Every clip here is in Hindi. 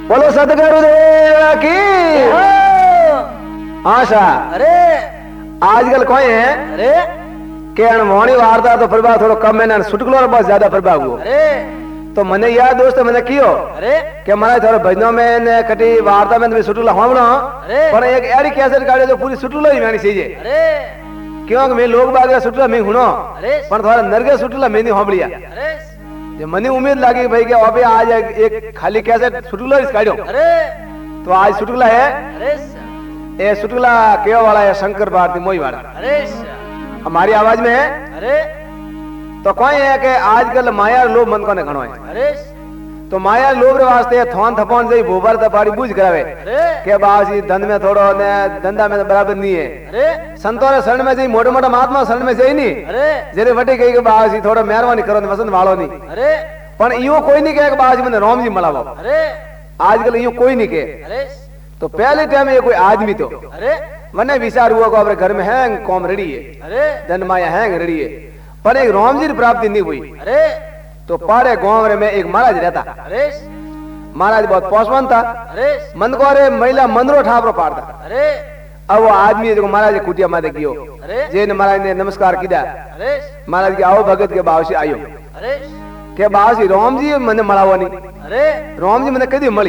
बोलो सतगुरुदेव की आशा। अरे आजकल कोई है अरे के अणमोणी वार्ता तो प्रभाव थोड़ो कम है ना सुटकलो बहुत ज्यादा प्रभाव हुआ। अरे तो मने यार दोस्त मैंने कियो अरे के मारे थोड़े भजनों में ने कटी वार्ता में सुटुला होमणो अरे पर एक एरी कैसेट काढे जो पूरी सुटुला ही मैंने चाहिए अरे क्योंकि मैं लोग बाग सुटुला मैं हुनो अरे पर थोड़ा नरगे सुटुला मैंने होबलिया अरे जे मने उम्मीद लागी भाई के अबे आज एक खाली कैसेट सुटुला इस काढो। अरे तो आज सुटुला है अरे ए सुटुला केव वाला है शंकर भारती मोई वाला अरे हमारी आवाज में है। अरे तो कोई है कि आजकल माया लोभ मन को ने घणो है। अरे तो माया लोभ रे वास्ते थोन थपोन जई भोबर तपाड़ी बुझ करावे अरे के बासी धन में थोड़ो ने धंधा में बराबर नहीं है। अरे संतो रे शरण में जई मोटे मोटा महात्मा शरण में जई नहीं अरे जेरे वटे कही के बासी थोड़ा मेहरबानी करो ने वसंत वालो नहीं अरे पण इयो कोई नहीं कहे के बासी मने राम जी मलावो। अरे आजकल इयो कोई नहीं कहे। अरे तो पहले टाइम ये कोई आदमी तो अरे मने विचार हुआ को अपने घर में है कौम रेडी है अरे धन माया है रेडी है पर एक राम जी की प्राप्ति नहीं हुई। अरे तो पारे गांव में एक महाराज रहता। अरे महाराज बहुत पौसवन था अरे मन को अरे महिला मंदरो ठापरो पाड़ता। अरे अब वो आदमी जो महाराज कुटिया माते कियो अरे जे ने महाराज ने नमस्कार किया अरे महाराज के आओ भगत के बावसी आयो अरे के बावसी राम जी मने मळावो नहीं अरे राम जी मने कदी मળી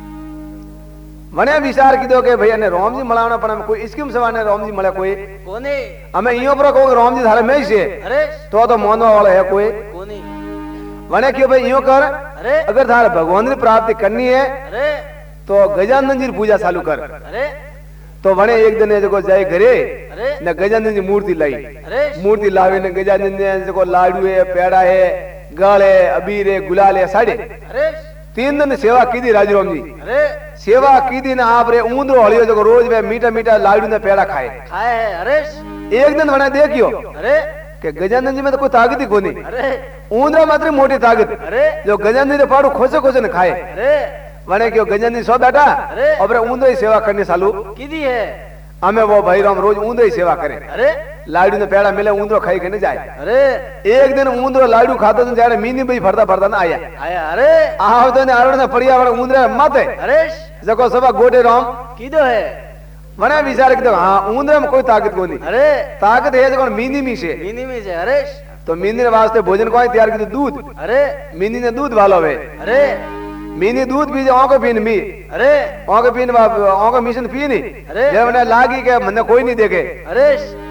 मने विचार कीधो के भैया ने राम जी मळावना पण कोई स्कीम सवाने राम जी मळे कोई कोनी हमें इयो पर को राम जी थारे में से अरे तो मोनवा वाला है कोई कोनी मने क्यों भाई इयो कर अरे अगर थारे भगवान की प्राप्ति करनी है अरे तो गजानन जी पूजा चालू कर। अरे तो वने एक दिन जो जाए घरे अरे न गजानन जी मूर्ति लाई अरे मूर्ति लावे न गजानन जी जो लाडू है पेड़ा है गल है अबीर है गुलाल है साड़े अरे 3 दिन सेवा की दी राजराम जी अरे सेवा की दी ना आप रे ऊंदरो हलियो जो रोज वे मीठा मीठा लाडू ने पेड़ा खाए खाए है अरे एक दिन वने देखियो अरे के गजानन जी में तो कोई ताकत ही कोनी अरे ऊंदरा मात्र मोटी ताकत अरे जो गजानन जी पाड़ू खोसे खोसे न खाए अरे वने क्यों गजानन जी सो बैठा अरे और ऊंदो ही सेवा करने चालू किदी है हमें वो भाई राम रोज ऊंदो ही सेवा करे अरे लाडू ने पेड़ा मिले ऊंदरो खाई के नहीं जाए। अरे एक दिन ऊंदरो लाडू खाता तो जाने मीनी भाई फरता फरता ना आया आया अरे आव तो ने आरोड़ ने पड़िया वाला ऊंदरे माते अरे जको सबा गोटे राम किदो है मने विचार किदो हां ऊंदरे में कोई ताकत कोनी अरे ताकत है जको मीनी मी से मिनी में से अरे तो मीनी रे वास्ते भोजन कोई तैयार किदो दूध अरे मीनी ने दूध वालो वे अरे मीनी दूध पी जाओ को पीन मी अरे ओके पीन ओके मिशन पीनी अरे जब ने लागी के मने कोई नहीं देखे अरे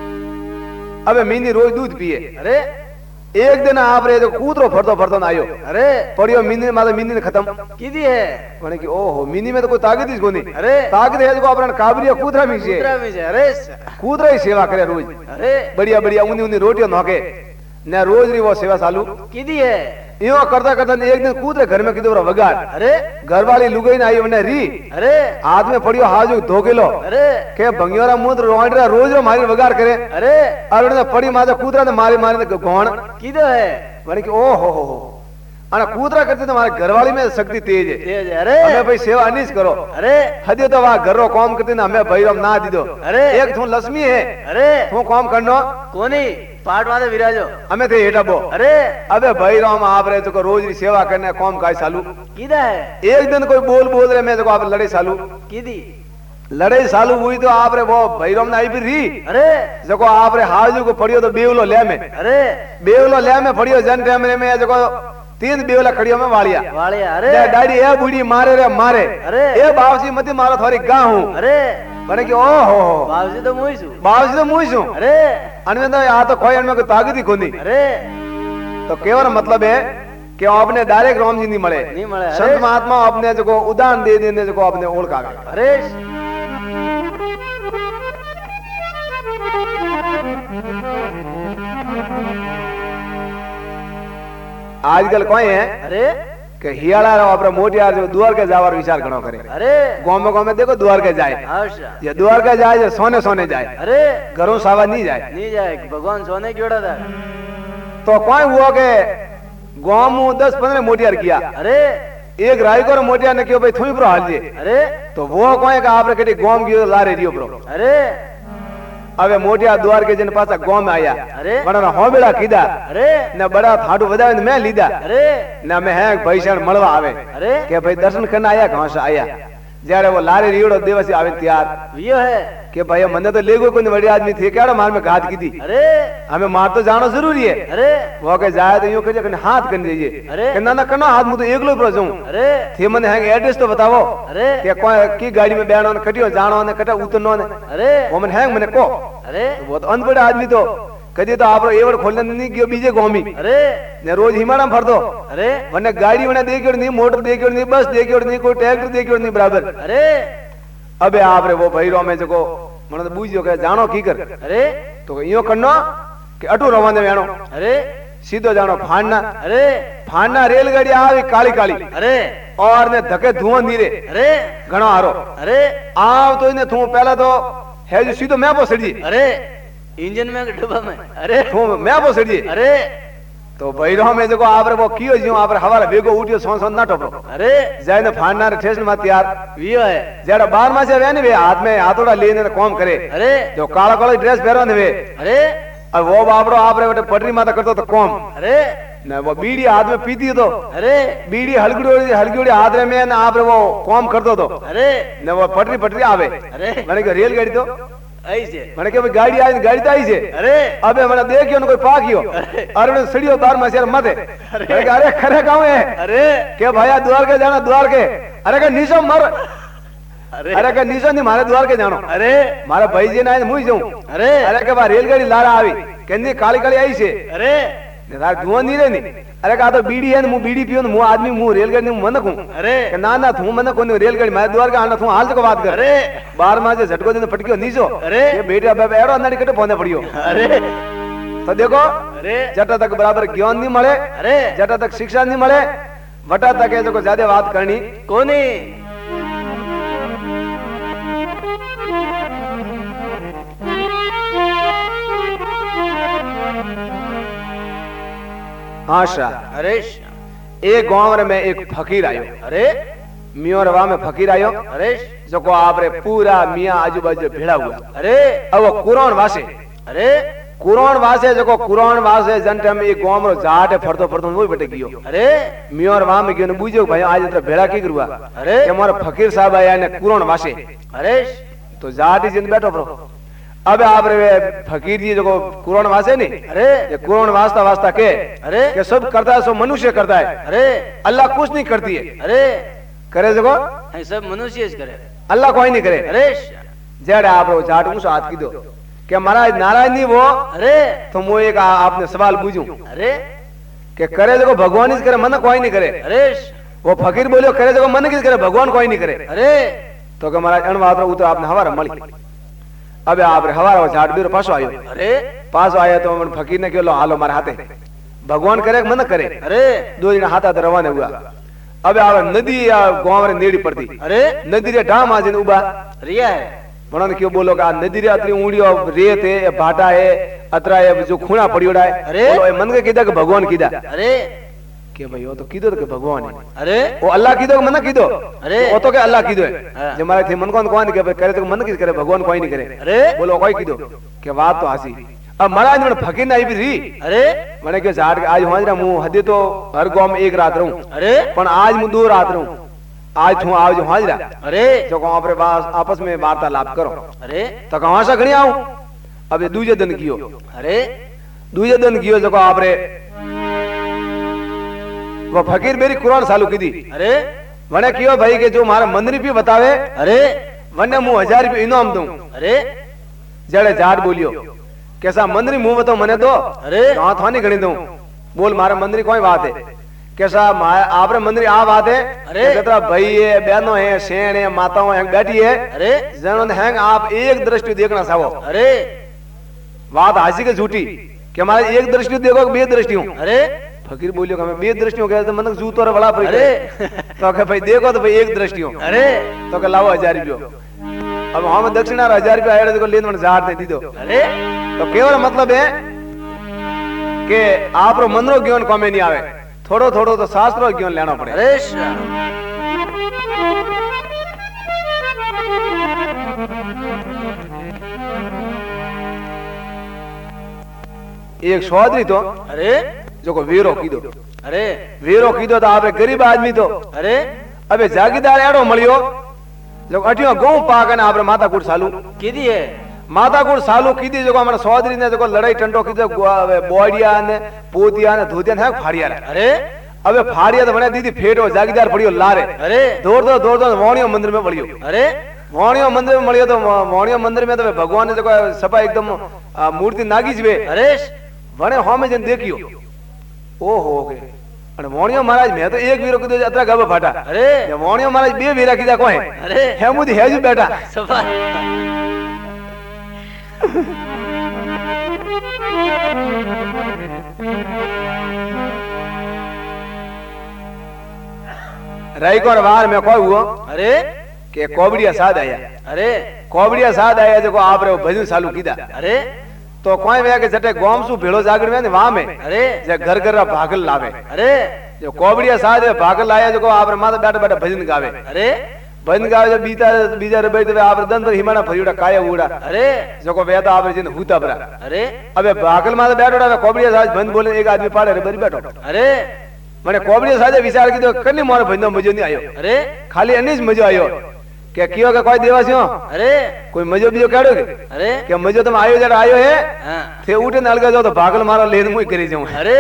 अबे मीनी रोज दूध पिए। अरे एक दिन आप रे जो कूदरो फरतो फरतो आयो अरे पड़ियो मीनी माता मीनी ने खत्म किदी है माने कि ओहो मीनी में तो कोई ताकत ही कोनी। अरे ताकत है जो अपन काबरिया कूदरा में से दूसरा में से अरे कूदरा ही सेवा करे रोज अरे बढ़िया बढ़िया उन्नी उन्नी रोटियां नोके ने रोज री वो सेवा चालू किदी है यो करता करता एक दिन कूदरे घर में किदो वगार अरे घर वाली लुगाई ना आई वने री अरे हाथ में पड़ियो हाथ जो धो किलो अरे के भंगियोरा मुंह रोंडरा रोज रो मारी वगार करे अरे और ने पड़ी माता कूदरा ने मारे मारे गोण किदो है माने कि ओ हो अना कूदरा करते तो हमारे घरवाली में शक्ति तेज है तेज है अरे हमें भाई सेवा अनिस करो अरे हदे तो वहां घरो काम करते ना हमें भाई ना दी दो अरे एक थू लक्ष्मी है अरे थू काम करनो कोनी पाट वाले विराजो हमें थे हेटा बो अरे अबे भाई राम आप रहे तो रोज री सेवा करने काम का चालू किदा है एक दिन कोई बोल रहे मैं तो आप लड़े चालू किदी लड़ाई चालू हुई तो आप रे वो भैरव ने आई भी री अरे जको आप रे हाजू को पड़ियो तो बेवलो ले में अरे बेवलो ले में पड़ियो जन टाइम में जको 3 बेवला खड़ियो में वालिया वालिया अरे डाडी ए बूढ़ी मारे रे मारे अरे ए बावसी मती मारो थोड़ी गा हूं अरे माने कि ओ हो बावजी तो मुई छु बावसी तो मुई छु अरे अनमें तो या तो कोई अनमें को ताकत ही कोनी। अरे तो केवल मतलब है कि आपने डायरेक्ट राम जी नहीं मळे नहीं मळे संत महात्मा अपने जो उदाहरण दे देने जो अपने ओळखा अरे आजकल कोई है अरे कि हियाला रो अपने मोटियार जो द्वार के जावर विचार घणो करे। अरे गांव में देखो द्वार के जाए अच्छा ये द्वार के जाए जो सोने सोने जाए अरे घरों सावा नहीं जाए नहीं जाए भगवान सोने क्यों था तो कोई हुआ के गांव में 10-15 मोटियार किया अरे एक रायगढ़ मोटियार ने क्यों भाई थुई प्रो हाल जे अरे तो वो कोई का आप रे गांव की ला रे दियो प्रो अरे હવે મોટિયા દ્વાર કે જન પાછા ગામ આયા અરે મને હોબેડા કીધા અરે ને બડા થાડુ વધાવીને મેં લીધા અરે ને અમે હે પૈસા મળવા આવે અરે કે ભાઈ દર્શન કરીને આયા ઘાસ આયા જ્યારે वो लारे रीड़ो देवसी आवे त्यार वियो है કે ભાઈ મને તો લેગો કોઈ વડી आदमी थे केड़ा मार में घात कीधी अरे हमें मार तो जानो जरूरी है अरे वो के जाए तो यूं करिए कने हाथ कर दीजिए अरे कि ना ना कनो हाथ मु तो एकलो पर जाऊं अरे थे मने है एड्रेस तो बताओ अरे कि कोई की गाड़ी में बैठो ने कटियो जानो ने कटा उतरनो ने अरे वो मन है मने को अरे वो तो अनपढ़ आदमी तो कदी तो आपरो एवड खोलने नहीं गयो बीजे गोमी अरे ने रोज हिमाड़ा में फरदो अरे वने गाड़ी वने देखियो नहीं मोटर देखियो नहीं बस देखियो नहीं कोई ट्रैक्टर देखियो नहीं बराबर अरे अबे आपरे वो भैरो में जको मने तो बुझियो के जानो की कर अरे तो इयो करनो कि अटू रवाने वेणो अरे सीधो जानो फाड़ना अरे फाड़ना रेलगाड़ी आवी काली काली अरे और ने धके धुआं नीरे अरे घणो हारो अरे आव तो इने थू पहला तो है जो सीधो मैं पोसड़ी अरे इंजन में डब्बा में अरे थू मैं पोसड़ी अरे तो भैरो में जको आपरे वो कियो जियो आपरे हवारे बेगो उठियो सोन सोन ना टोपो अरे जायने फाड़ना रे ठेसन में तैयार वियो है जेड़ा 12 मासे वे ने वे हाथ में हाथोड़ा लेने काम करे अरे जो काला काला ड्रेस पहरो ने वे अरे और वो बाबरो आपरे बेटे पटरी माता करतो तो काम अरे ने वो बीड़ी हाथ में पीती तो अरे बीड़ी हलगुड़ी हाथ में ने आपरे वो काम करतो तो अरे ने वो पटरी आवे अरे मैंने कहा रेलगाड़ी तो ऐसे मैंने कहा गाड़ी आई गाड़ी तो आई छे अरे अबे मैंने देखियो ने कोई पाकियो अरे ने सड़ियो 12 मासे मते मैंने कहा अरे खरे गांव है अरे के भैया द्वार के जाना द्वार के अरे का नीचो मर अरे अरे का नीचो नहीं मारे द्वार के जानो अरे मारा भाई जी ना मुई जाऊं अरे अरे के बा रेलगाड़ी लारा आवी केंदी काली काली आई छे अरे निरार धुआं नहीं रे नी अरे का तो बीड़ी है मु बीड़ी पियो मु आदमी मु रेलगाड़ी मु मनक हूं अरे के ना ना तू मनक कोनी रेलगाड़ी मारे द्वार का आना तू हाल को बात कर अरे 12 मासे झटको दिन फटकियो नीचो अरे ये बेटा बाबा एड़ो अंदर कटे पौने पड़ियो अरे तो देखो अरे जटा तक बराबर ज्ञान नहीं मळे अरे जटा तक शिक्षा नहीं मळे वटा तक है जो ज्यादा बात करनी कोनी आशा अरे एक गांव में एक फकीर आयो अरे मियोरवा में फकीर आयो अरे जो को आपरे पूरा मियां आजू बाजू भेड़ा हुआ अरे अब वो कुरान वासे अरे कुरान वासे जो को कुरान वासे जंटे में एक गांव में जाट फरतो फरतो वो बेटे गियो अरे मियोरवा में गयो ने बुझो भाई आज तो भेड़ा की करवा अरे के हमारा फकीर साहब आया ने कुरान वासे अरे तो जाट ही जिन बैठो परो अब आप रे फकीर जी जो कुरान वासे नहीं अरे ये कुरान वास्ता वास्ता के अरे के सब करता है सो मनुष्य करता है अरे अल्लाह कुछ नहीं करती है अरे करे जो ये सब मनुष्य ही करे अल्लाह कोई नहीं करे अरे जेड़ आप रो जाट मुझे हाथ की दो कि महाराज नाराज नहीं वो अरे तो मैं एक आपने सवाल पूछूं अरे कि करे जो भगवान ही करे मन कोई नहीं करे अरे वो फकीर बोलियो करे जो मन किस करे भगवान कोई नहीं करे अरे तो के महाराज अणवात उतर आपने हवारा मળી अब आप रे हवारा जाट बीरो पासो आयो अरे पासो आया तो मन फकीर ने केलो हालो मारे हाथे भगवान करे मन करे अरे दो दिन हाथा तो रवाना हुआ अब आप नदी या गांव रे नेड़ी पड़ती अरे नदी रे डाम आजिन उबा रिया है म्हणन क्यों बोलो का नदी रे अतरी ऊंडियो रेत है भाटा है अतरा है जो खूणा पड़ियोड़ा है अरे बोलो ए मन के कीदा के भगवान कीदा अरे के भाई वो तो कीदो के भगवान है अरे वो अल्लाह कीदो के मन कीदो अरे वो तो के अल्लाह कीदो है हाँ। जे मारे थे मन कौन के भाई करे तो मन किस करे भगवान कोई नहीं करे अरे बोलो कोई कीदो के बात तो हसी अब महाराज ने फकीर नहीं भी री अरे मैंने के झाड़ आज हाजरा मु हदे तो हर गांव में एक रात रहूं अरे पण आज मु दो रात रहूं आज तू आज हाजरा अरे जो गांव पर आपस में वार्तालाप करो अरे तो कहां से घणी आऊं अब ये दूजे दिन कियो अरे दूजे दिन कियो जो आप रे वो फकीर मेरी कुरान चालू की दी अरे वने कियो भाई के जो मारा मंदिर भी बतावे अरे वने मु 1000 रुपया इनाम दूं अरे जड़े जाट बोलियो कैसा मंदिर मुंह बताओ मने दो अरे कहां थानी गणी दूं बोल मारा मंदिर कोई बात है कैसा आप रे मंदिर आ बात है अरे कितना भाई है बहनों है शेण है माताओं है बैठी है अरे जनन है आप एक दृष्टि देखना चाहो अरे बात हासी के झूठी कि हमारे एक दृष्टि देखो बे दृष्टि हूं अरे फकीर बोलियो कि हमें बे दृष्टि हो गया तो मन जूतो रे बड़ा पड़ी अरे तो के भाई देखो तो भाई एक दृष्टि हो अरे तो के लाओ 1000 रुपया अब हम दक्षिणा 1000 रुपया आए तो लेन मन जार दे दी दो अरे तो केवल मतलब है कि आप रो मन रो ज्ञान कमे नहीं आवे थोड़ो थोड़ो तो शास्त्र ज्ञान लेना पड़े अरे एक सौदरी तो अरे जो को वीरो कीधो अरे तो आपरे गरीब आदमी तो अरे अबे जागीदार एड़ो मळियो जो अठियो गऊ पाक ने आपरे माताकूट सालू कीधी है माताकूट सालू कीधी जो हमारा सौदरी ने जो लड़ाई टंडो कीधो बोडिया ने पोतिया ने धोतिया ने फाड़िया रे अरे अबे फाड़िया तो बने दीदी फेटो जागीदार पड़ियो लारे अरे दौड़ दो वाणियो मंदिर में पड़ियो अरे वाणियो मंदिर में मळियो तो वाणियो मंदिर में तो भगवान ने जो सपा एकदम मूर्ति नागी जवे अरे वणे होमे जन देखियो ओहो के अने वाणियो महाराज मैं तो एक वीरो कीधो अतरा गब फाटा अरे वाणियो महाराज बे वीरा कीधा कोई अरे हेमुदी हेजू बेटा सफा रायकोर वार में कोई हुआ अरे के कोबड़िया साध आया अरे कोबड़िया साध आया जो आप रे भजन चालू कीधा अरे तो कोई वे के जटे गोम सु भेड़ो जागड़ में ने वहां में अरे जे घर घर भागल लावे अरे जो कोबड़िया साध भागल लाया जो आप रे माता बैठे बैठे भजन गावे अरे भजन गावे जो बीता बीजा रे बैठे आप दंत हिमाना फरियोड़ा काया उड़ा अरे जो को वे तो आप जिन हुता बरा अरे अबे भागल माता बैठोड़ा कोबड़िया साध बंद बोले एक आदमी पाड़े रे बरी बैठो अरे मने कोबड़िया साधे विचार कीधो कन्नी मोर भजन मजो नहीं आयो अरे खाली अनीज मजो आयो के कियो के कोई देवासियो अरे कोई मजो बियो काढो के अरे के मजो तुम आयो जरा आयो है हाँ थे उठे नलगा जाओ तो भागल मारो लेन मुई करे जाऊं अरे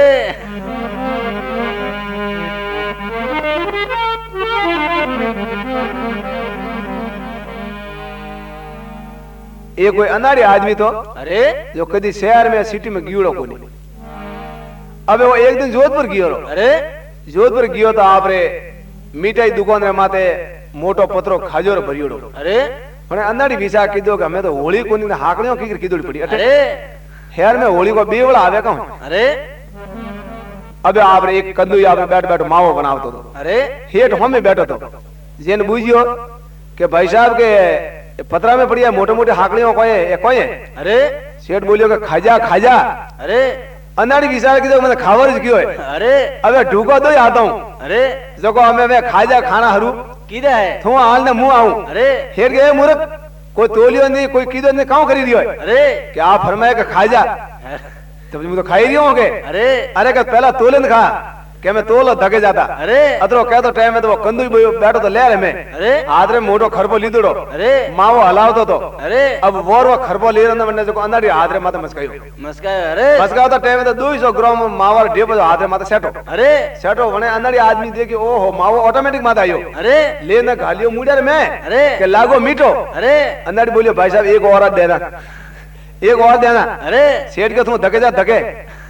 ये कोई अनाड़ी आदमी तो अरे जो कदी शहर में सिटी में गियोड़ो कोनी अबे वो एक दिन जोधपुर गियो अरे जोधपुर गियो तो आप रे मिठाई दुकान रे माथे मोटो पत्रो खाजोर भरियोड़ो अरे मने अनाड़ी विसा कीधो के हमें तो होली कोनी ने हाकणियो की कीधोड़ी पड़ी अरे शहर में होली को बेवड़ा आवे कहूं अरे अबे आप रे एक कंदू आप बैठ बैठ मावो बनावतो तो अरे हेठ हमें बैठो तो जेन बुझियो के भाई साहब के पतरा में पड़ी है मोटे मोटे हाकड़ियों कोई है अरे सेठ बोलियो के खाजा खाजा अरे अनाड़ी विचार की मैंने खावर क्यों है अरे अबे ढूको तो आता हूँ अरे जो को हमें मैं खाजा खाना हरू कीधा है थू हाल ने मुंह आऊं अरे हेर गए मूर्ख कोई तोलियो नहीं कोई कीधो नहीं काऊ करी दियो है अरे कि आप फरमाए के खाजा तब मुझे तो खाई रही होगे अरे अरे का पहला तोलन खा के मैं तोलो धके जाता अरे अतरो कह तो टाइम में तो वो कंदू ही बैठो तो ले रे में अरे हाथ रे मोटो खरबो लीदड़ो अरे मावो हलावतो तो अरे अब वो खरबो ले रंदा मने जो अनाड़ी हाथ रे माथे मस्कायो मस्का अरे मस्काओ तो टाइम में तो 200 ग्राम मावा डेबो हाथ रे माथे सेटो अरे सेटो वने अनाड़ी आदमी देखी ओहो मावो ऑटोमेटिक माथे आयो अरे ले न गालियो मुड़र में अरे के लागो मीठो अरे अनाड़ी बोलियो भाई साहब एक और देना एक और देना अरे सेठ के तुम धके जा धके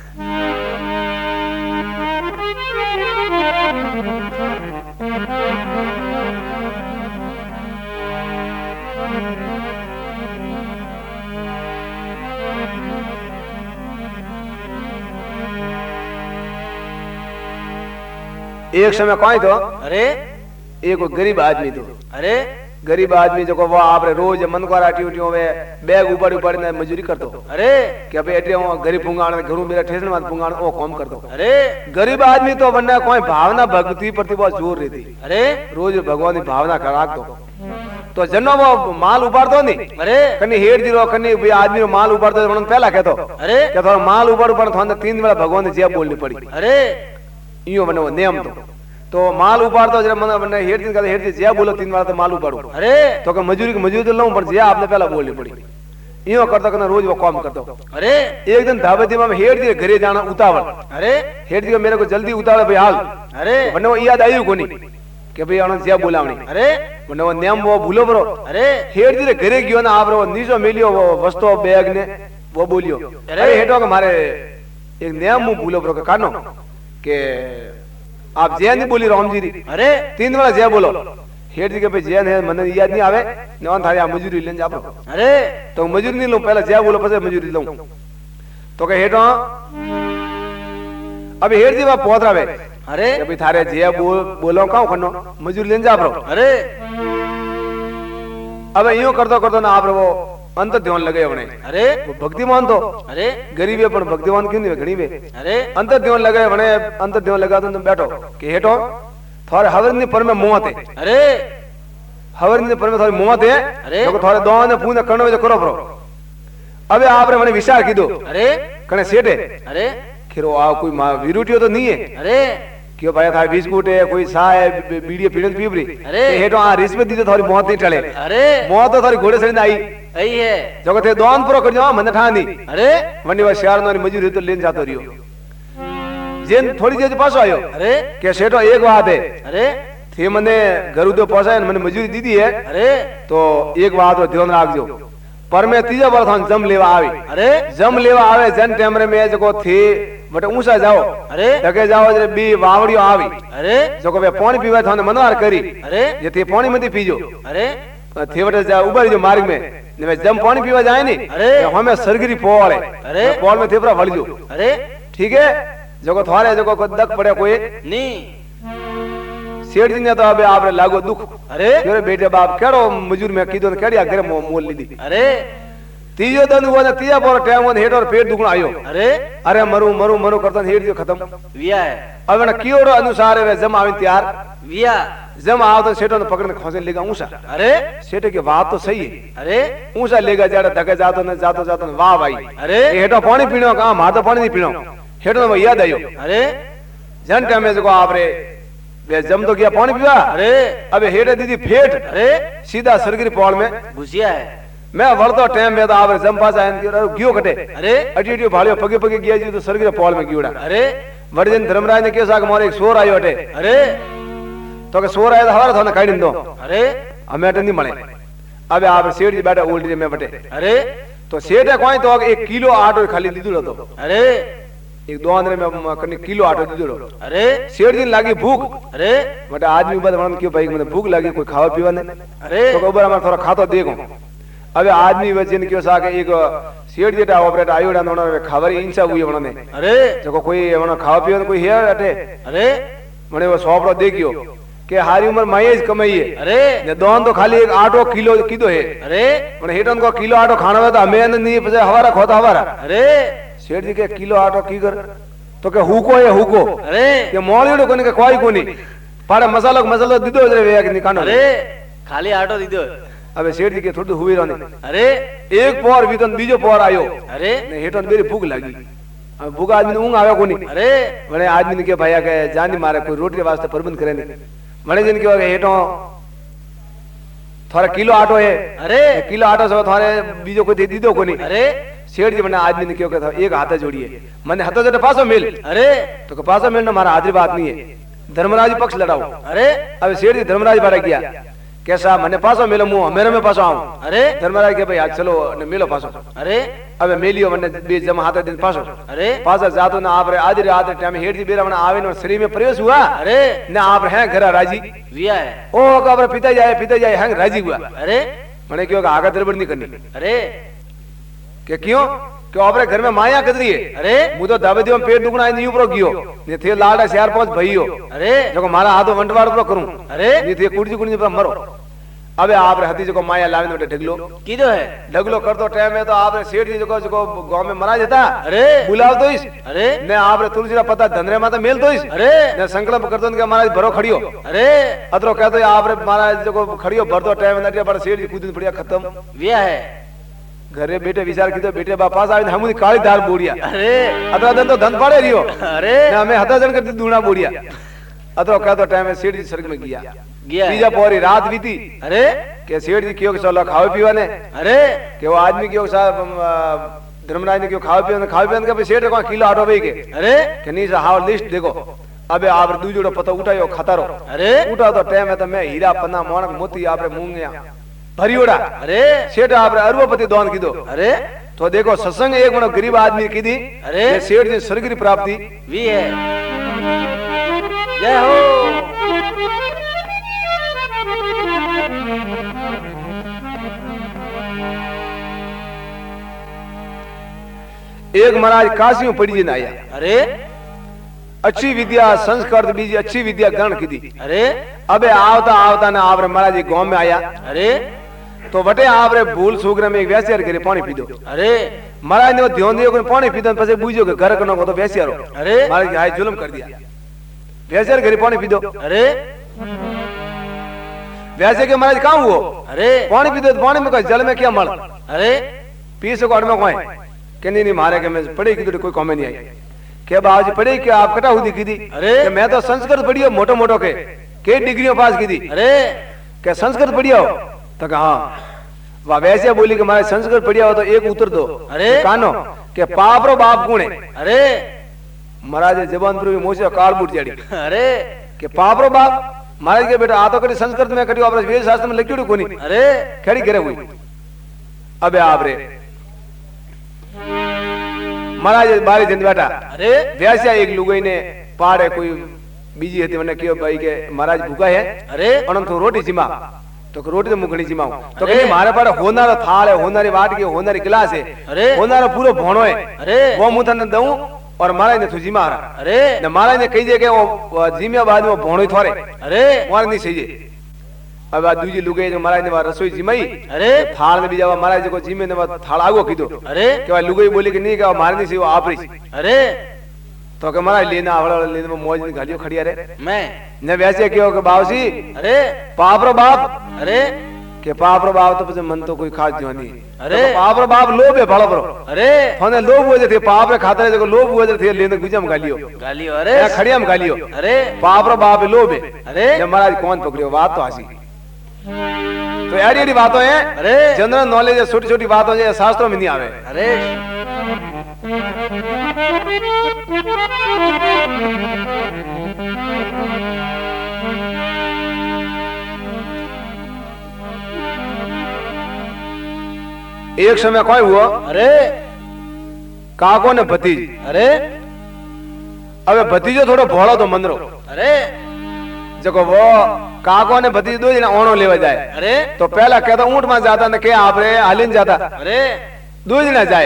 एक समय कोई तो अरे एक गरीब आदमी तो अरे गरीब आदमी जो को वो आप रे रोज मन को राटी उठियो वे बैग ऊपर ऊपर ने मजूरी करतो अरे के भाई एटे वो गरीब पुंगाण घरू मेरा ठेसन मत पुंगाण ओ काम करतो अरे गरीब आदमी तो वन्ना कोई भावना भक्ति प्रति बहुत जोर रहती अरे रोज भगवान की भावना कराक तो जनो वो माल उपाड़तो नहीं अरे कनी हेड दिरो कनी भाई आदमी माल उपाड़तो वणन पहला कहतो अरे के थोड़ा माल ऊपर ऊपर थोड़ा 3 वेला भगवान ने जय बोलनी पड़ी अरे इयो वने वो नियम तो माल उपाड़तो जरा मन हेड दिन कहते हेड दिन जय बोलो 3 बार तो माल उपाड़ू अरे तो के मजूरी की मजूरी तो लऊं पर जय आपने पहला बोलनी पड़ी इयो करतो कने रोज वो काम करतो अरे एक दिन धाबती में हेड दी घरे जाना उतावल अरे हेड दी मेरे को जल्दी उतावल भाई हाल अरे वने वो याद आयु कोनी के भाई आनो जय बोलावणी अरे वने वो नियम वो भूलो बरो अरे हेड दी घरे गयो ना आपरो नीचो मिलियो वो वस्तु बैग ने वो बोलियो अरे हेडो के मारे एक नियम मु भूलो बरो के कानो के आप जय नहीं बोली राम जी री अरे 3 वाला जय बोलो हेड जी के भाई जय है मन याद नहीं आवे नौन थारे आप मजूरी लेन जाबो अरे तो मजूरी नहीं लो पहला जय बोलो પછી मजूरी लऊं तो के हेडो अब हेड जी वा पोतरावे अरे के भाई थारे जय बोलो काऊ खनो मजूरी लेन जाबो अरे अब यूं करतो करतो ना आप वो अंत ध्यान लगे वणे अरे वो भक्तिमान तो अरे गरीब है पर भक्तिमान क्यों नहीं घणी वे अरे अंत ध्यान लगे वणे अंत ध्यान लगा तो तुम बैठो कि हेठो थोड़े हवरनी पर में मोहत है अरे हवरनी पर में थोड़ी मोहत है अरे तो थोड़े दो ने पूने कणो जो करो ब्रो अबे आप रे मने विचार कीधो अरे कने सेठ है अरे खिरो आ कोई विरुटियो तो नहीं है अरे क्यों भाई था बिस्कुट है कोई सा है बीड़ी पीड़न पीबरी अरे हेठो आ रिश्वत दी तो थोड़ी मौत नहीं टले अरे मौत तो थोड़ी घोड़े से आई आई है जो थे दोन प्रो कर जाओ मन ठानी अरे वंडी वा शहर नो मजूरी तो लेन जातो रियो जेन थोड़ी देर पास आयो अरे के सेठो एक बात है अरे थे मने घरू तो पहुंचाए मने मजूरी दीदी है अरे तो एक बात ध्यान रखजो पर मैं तीजा बार थान जम लेवा आवी अरे जम लेवा आवे जन टेमरे में जको थी बटे ऊंचा जाओ अरे तके जाओ जरे बी वावड़ियो आवी अरे जको बे पानी पीवा थाने मनवार करी अरे जे थे पानी मती पीजो अरे थे बटे जा ऊपर जो मार्ग में ने जम पानी पीवा जाए नी अरे हमें सरगरी पोल है अरे पोल में थे पूरा वळजो अरे ठीक है जको थारे जको को दक पड़े कोई नी सेठ जी ने तो अबे आपरे लागो दुख अरे मेरे बेटे बाप केड़ो मजूर में कीदो केड़िया घर मोल लीदी अरे तीजो दिन वो तीजा पर टाइम वो हेड और पेट दुखना आयो अरे अरे मरू मरू मरू करता हेड जो खत्म विया है अब ना कियोड़ो अनुसार है जम आवे तैयार विया जम आओ तो सेठो ने पकड़ने खोसे लेगा ऊंचा अरे सेठे की बात तो सही है अरे ऊंचा लेगा जाड़ा धके जातो न जातो जातो न वाह भाई अरे ये हेठो पानी पीनो का मार तो पानी नहीं पीनो हेठो में याद आयो अरे जन टाइम में जो आपरे वे जम तो गया पानी पीवा अरे अबे हेठे दीदी फेट अरे सीधा सरगरी पॉल में घुसिया है मैं वरतो टाइम में तो आपरे जम पास आयन गियो कटे अरे अटी अटी भाड़ियो पगे पगे गया जी तो सरगरी पॉल में गियोड़ा अरे वर्जन धर्मराज ने केसा मारे एक सोर आयो अटे अरे तो के सोर आया हवारा थाने काढ़ी दो अरे हमें अटे नहीं मले अबे आप सेठ जी बैठा उल्टी में बटे अरे तो सेठ है कोई तो 1 किलो आटो खाली दीदू तो अरे एक दो अंदर में कने किलो आटो दीदू अरे सेठ जी लागी भूख अरे बटे आदमी बद मन क्यों भाई मुझे भूख लगी कोई खावा पीवा नहीं अरे तो ऊपर हमारा थोड़ा खातो देखो अबे आदमी वजन क्यों सा के एक सेठ जेटा ऑपरेटर आयो डा नोना खबर इंचा हुई वणने अरे जो कोई वणो खावा पीवा कोई है अटे अरे मने वो सोपड़ो देखियो के हारी उम्र मायेज कमाई है अरे ने दोन तो खाली एक आटो किलो कीदो है अरे मने हेटन को किलो आटो खाना है तो हमें नहीं पजे हवारा खोता हवारा अरे सेठ जी के किलो आटो की कर तो के हुको है हुको अरे के मोलियो कोनी के कोई कोनी पाड़े मसालो दीदो रे वे के निकानो अरे खाली आटो दीदो अबे सेठ जी के थोड़ी हुई रहने अरे एक पोर बीतन बीजो पोर आयो अरे ने हेटन मेरी भूख लगी अब भूख आदमी ने ऊंग आवे कोनी अरे बड़े आदमी ने के भैया के जानी मारे कोई रोटी के वास्ते प्रबंध करे नहीं बड़े दिन के हेटो थोड़ा किलो आटो है अरे किलो आटो से थोड़े बीजो कोई दे दो कोनी अरे सेठ जी बने आदमी ने क्यों कहता एक हाथ जोड़िए मैंने हाथों से पासो मिल अरे तो पासो मिलना हमारा आदरी बात नहीं है धर्मराज पक्ष लड़ाओ अरे अब सेठ जी धर्मराज बारे किया कैसा मैंने पासो मिलो मुंह मेरे में पासो आऊं अरे धर्मराज के भाई आज चलो ने मिलो पासो अरे अब मेलियो मैंने बीच जमा हाथ दिन पासो अरे पासा जातो ना आप आज रात टाइम हेठ जी बेरा आवे न शरीर में प्रवेश हुआ अरे ना आप हैं घर राजी विया है ओ का पिता जाए हैं राजी हुआ अरे मैंने क्यों आगे गड़बड़ नहीं करनी अरे के क्यों क्यों आपरे घर में माया कदरी है अरे मुझे दावे दियो पेट दुगना इन ऊपर गियो ने थे लाड़ा 4-5 भईयो अरे जको मारा हाथो वंटवाड़ पर करूं अरे ने थे कुड़ी कुड़ी पर मरो अबे आप हती जको माया लावे ने ढगलो कीदो है ढगलो कर दो टाइम में तो आप सेठ जी जको जको गांव में मरा जाता अरे बुलाव तो इस अरे ने आप तुलसी का पता धंधरे में तो मेल तो इस अरे ने संकल्प कर दो के महाराज भरो खड़ियो अरे अतरो कहतो आप महाराज जको खड़ियो भर दो टाइम में पर सेठ जी कुछ बढ़िया खत्म विया है घरे बेटे विचार की तो बेटे बापास आवे हम काली दाल बोड़िया अरे अतरा दिन तो धन पाड़े रियो अरे ना हमें हता जन करती दूना बोड़िया अतरो कहतो टाइम में सेठ जी स्वर्ग में गया तीजा पोरी रात बीती अरे के सेठ जी क्यों चलो खाओ पीवा ने अरे के वो आदमी क्यों साहब धर्मराज ने क्यों खाओ पीवा के सेठ को किलो आटो भाई के अरे के नहीं हाउ लिस्ट देखो अबे आप दू जोड़ो पता उठायो खतारो अरे उठा तो टाइम है तो मैं हीरा पन्ना मोनक मोती आपरे मूंगिया भरियोड़ा अरे सेठ आपरे अरबपति दोन की दो अरे तो देखो सत्संग एक बनो गरीब आदमी की दी अरे सेठ जी स्वर्ग की प्राप्ति वी है जय हो एक महाराज काशी में पड़ी जी आया अरे अच्छी विद्या संस्कृत बीजी अच्छी विद्या ग्रहण की दी अरे अबे आवता आवता ना आपरे महाराज जी गांव में आया अरे तो वटे आपरे भूल सुग्र में एक वैसियर करे पानी पी दो अरे महाराज ने ध्यान दियो कि पानी पी दो पसे बुझो के घर कनो को तो वैसियर हो अरे महाराज हाय जुल्म कर दिया वैसियर करे पानी पी दो अरे वैसे के महाराज कहां हुआ अरे पानी पी दो पानी में कोई जल में क्या मल अरे पी सको में कोई कि नहीं मारे के मैं पढ़ी की कोई कॉमे नहीं आई के बाबूजी पढ़ी के आप कटा हुई की थी अरे कि मैं तो संस्कृत पढ़ी हो मोटो मोटो के डिग्रियों पास की थी अरे क्या संस्कृत पढ़िया हो तो कहा हाँ वाह वैसे बोली कि हमारे संस्कृत पढ़िया हो तो एक उत्तर दो अरे कानो के पाप रो बाप कौन है अरे महाराज जबानपुर की मोसे कारबूट जड़ी अरे के पाप रो बाप महाराज के बेटा आ तो करी संस्कृत में करी आपने वेद शास्त्र में लिखी कोनी अरे खड़ी करे हुई अबे आप रे महाराज बारी जन बेटा अरे वैसे एक लुगाई ने पाड़े कोई बीजी हती मैंने कियो भाई के महाराज भूखा है अरे और तो रोटी जिमा तो रोटी तो मुखड़ी जिमाऊ तो कहीं मारे पाड़े होनारो थाल है होनारी वाट की होनारी गिलास है अरे होनारो पूरो भोणो है अरे वो मुंह तने दऊं और महाराज ने तू जिमा रहा अरे ने महाराज ने कही दे के वो जिम्या बाद में वो भोणो ही थोड़े अरे वहां नहीं सही है अब आ दूजी लुगाई जो महाराज ने वहां रसोई जिमाई अरे थाल ने भी जावा महाराज को जिमे ने थाल आगो कीधो अरे के भाई लुगाई बोली कि नहीं के मारे नहीं सी वो आप रही अरे तो के महाराज लेना आवड़ा लेने में मौज में गालियो खड़िया रे मैं ने वैसे क्यों के बाबूजी अरे पाप रो बाप अरे के पाप रो बाप तो પછી मन तो कोई खास जो नहीं अरे तो पाप रो बाप लोभ है भलो बरो अरे होने लोभ हुए थे पाप रे खातिर जो लोभ हुए थे लेने गुजम गालियो गालियो अरे ए खड़िया में गालियो अरे पाप रो बाप लोभ है अरे ने महाराज कौन पकड़ियो बात तो आसी तो यारी यारी बातों हैं अरे जनरल नॉलेज है छोटी छोटी बातों है शास्त्रों में नहीं आवे अरे एक समय कोई हुआ अरे काको ने भतीज अरे अबे भतीजो थोड़ो भोळो तो मंदरो अरे जको वो काको ने भतीज दो जना ओणो लेवा जाए अरे तो पहला कहता ऊंट में जाता ने के आप रे हालिन जाता अरे दो जना जाए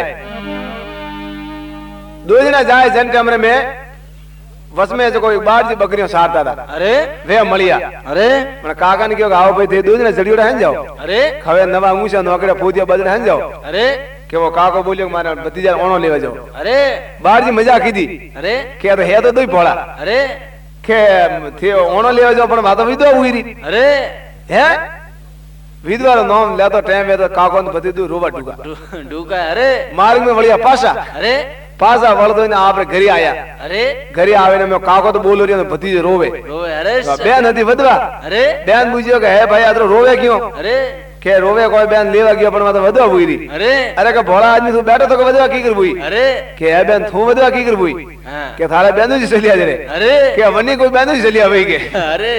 दो जना जाए जन कमरे में बस में जो कोई बाढ़ जी बकरियों सारता था अरे वे मलिया अरे मैंने काका ने क्यों आओ भाई थे दो जना जड़ियोड़ा हन जाओ अरे खवे नवा ऊंचा नौकरे पूजिया बजरे हन जाओ अरे के वो काको बोलियो मारे भतीजा ओणो लेवा जाओ अरे बाढ़ जी मजा की दी अरे के तो है तो दो ही पोड़ा अरे के थे ओणो लेवा जाओ पण मातो विधवा हुई री अरे है विधवा रो नाम ले तो टाइम है तो काको ने भतीजो रोवा डूगा डूका अरे मार्ग में बढ़िया पासा अरे पासा वळ दो ने आप रे घरे आया अरे घरे आवे ने मैं काको तो बोलो रियो भतीजे रोवे रोवे अरे बेन हती वधवा अरे बेन बुझियो के है भाई आतरो रोवे क्यों अरे के रोवे कोई बेन लेवा गयो पण मातो वधवा हुई री अरे अरे के भोळा आदमी तू बैठो तो के वधवा की कर हुई अरे के है बेन तू वधवा की कर हुई हाँ के थारा बेन जी चलिया जरे अरे के वनी कोई बेन जी चलिया भाई के अरे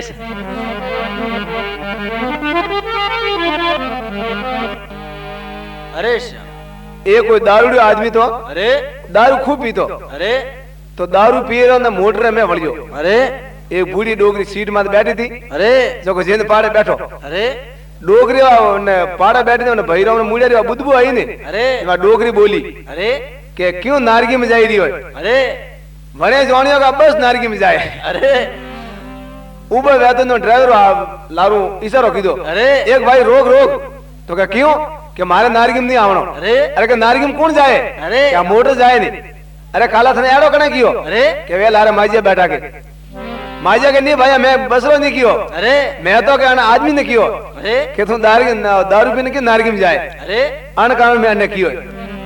अरे ये कोई दारूडियो आदमी तो अरे दारू खूब पीतो अरे तो दारू पी रहो ने मोटर में वळियो अरे एक बूढ़ी डोगरी सीट में बैठी थी अरे जो को जिंद पाड़े बैठो अरे डोगरी ने पाड़ा बैठी थी ने भैरव ने मुड़े बुदबू आई ने अरे एमा डोगरी बोली अरे के क्यों नारगी में जाई रही हो अरे वणे जोनियो का बस नारगी में जाए अरे ऊपर वेतन नो ड्राइवर लारू इशारो कीधो अरे एक भाई रोक रोक तो क्या क्यों कि मारे नारगी में नहीं आवणो अरे अरे के नारगी में कौन जाए अरे क्या मोटर जाए नहीं अरे काला थने एड़ो कने कियो अरे के वे लारे माजिया बैठा के माजिया के नहीं भैया मैं बसरो नहीं कियो अरे मैं तो कहना आदमी ने कियो अरे कि तू दारू पीने के नारगी में जाए अरे अन कारण में ने कियो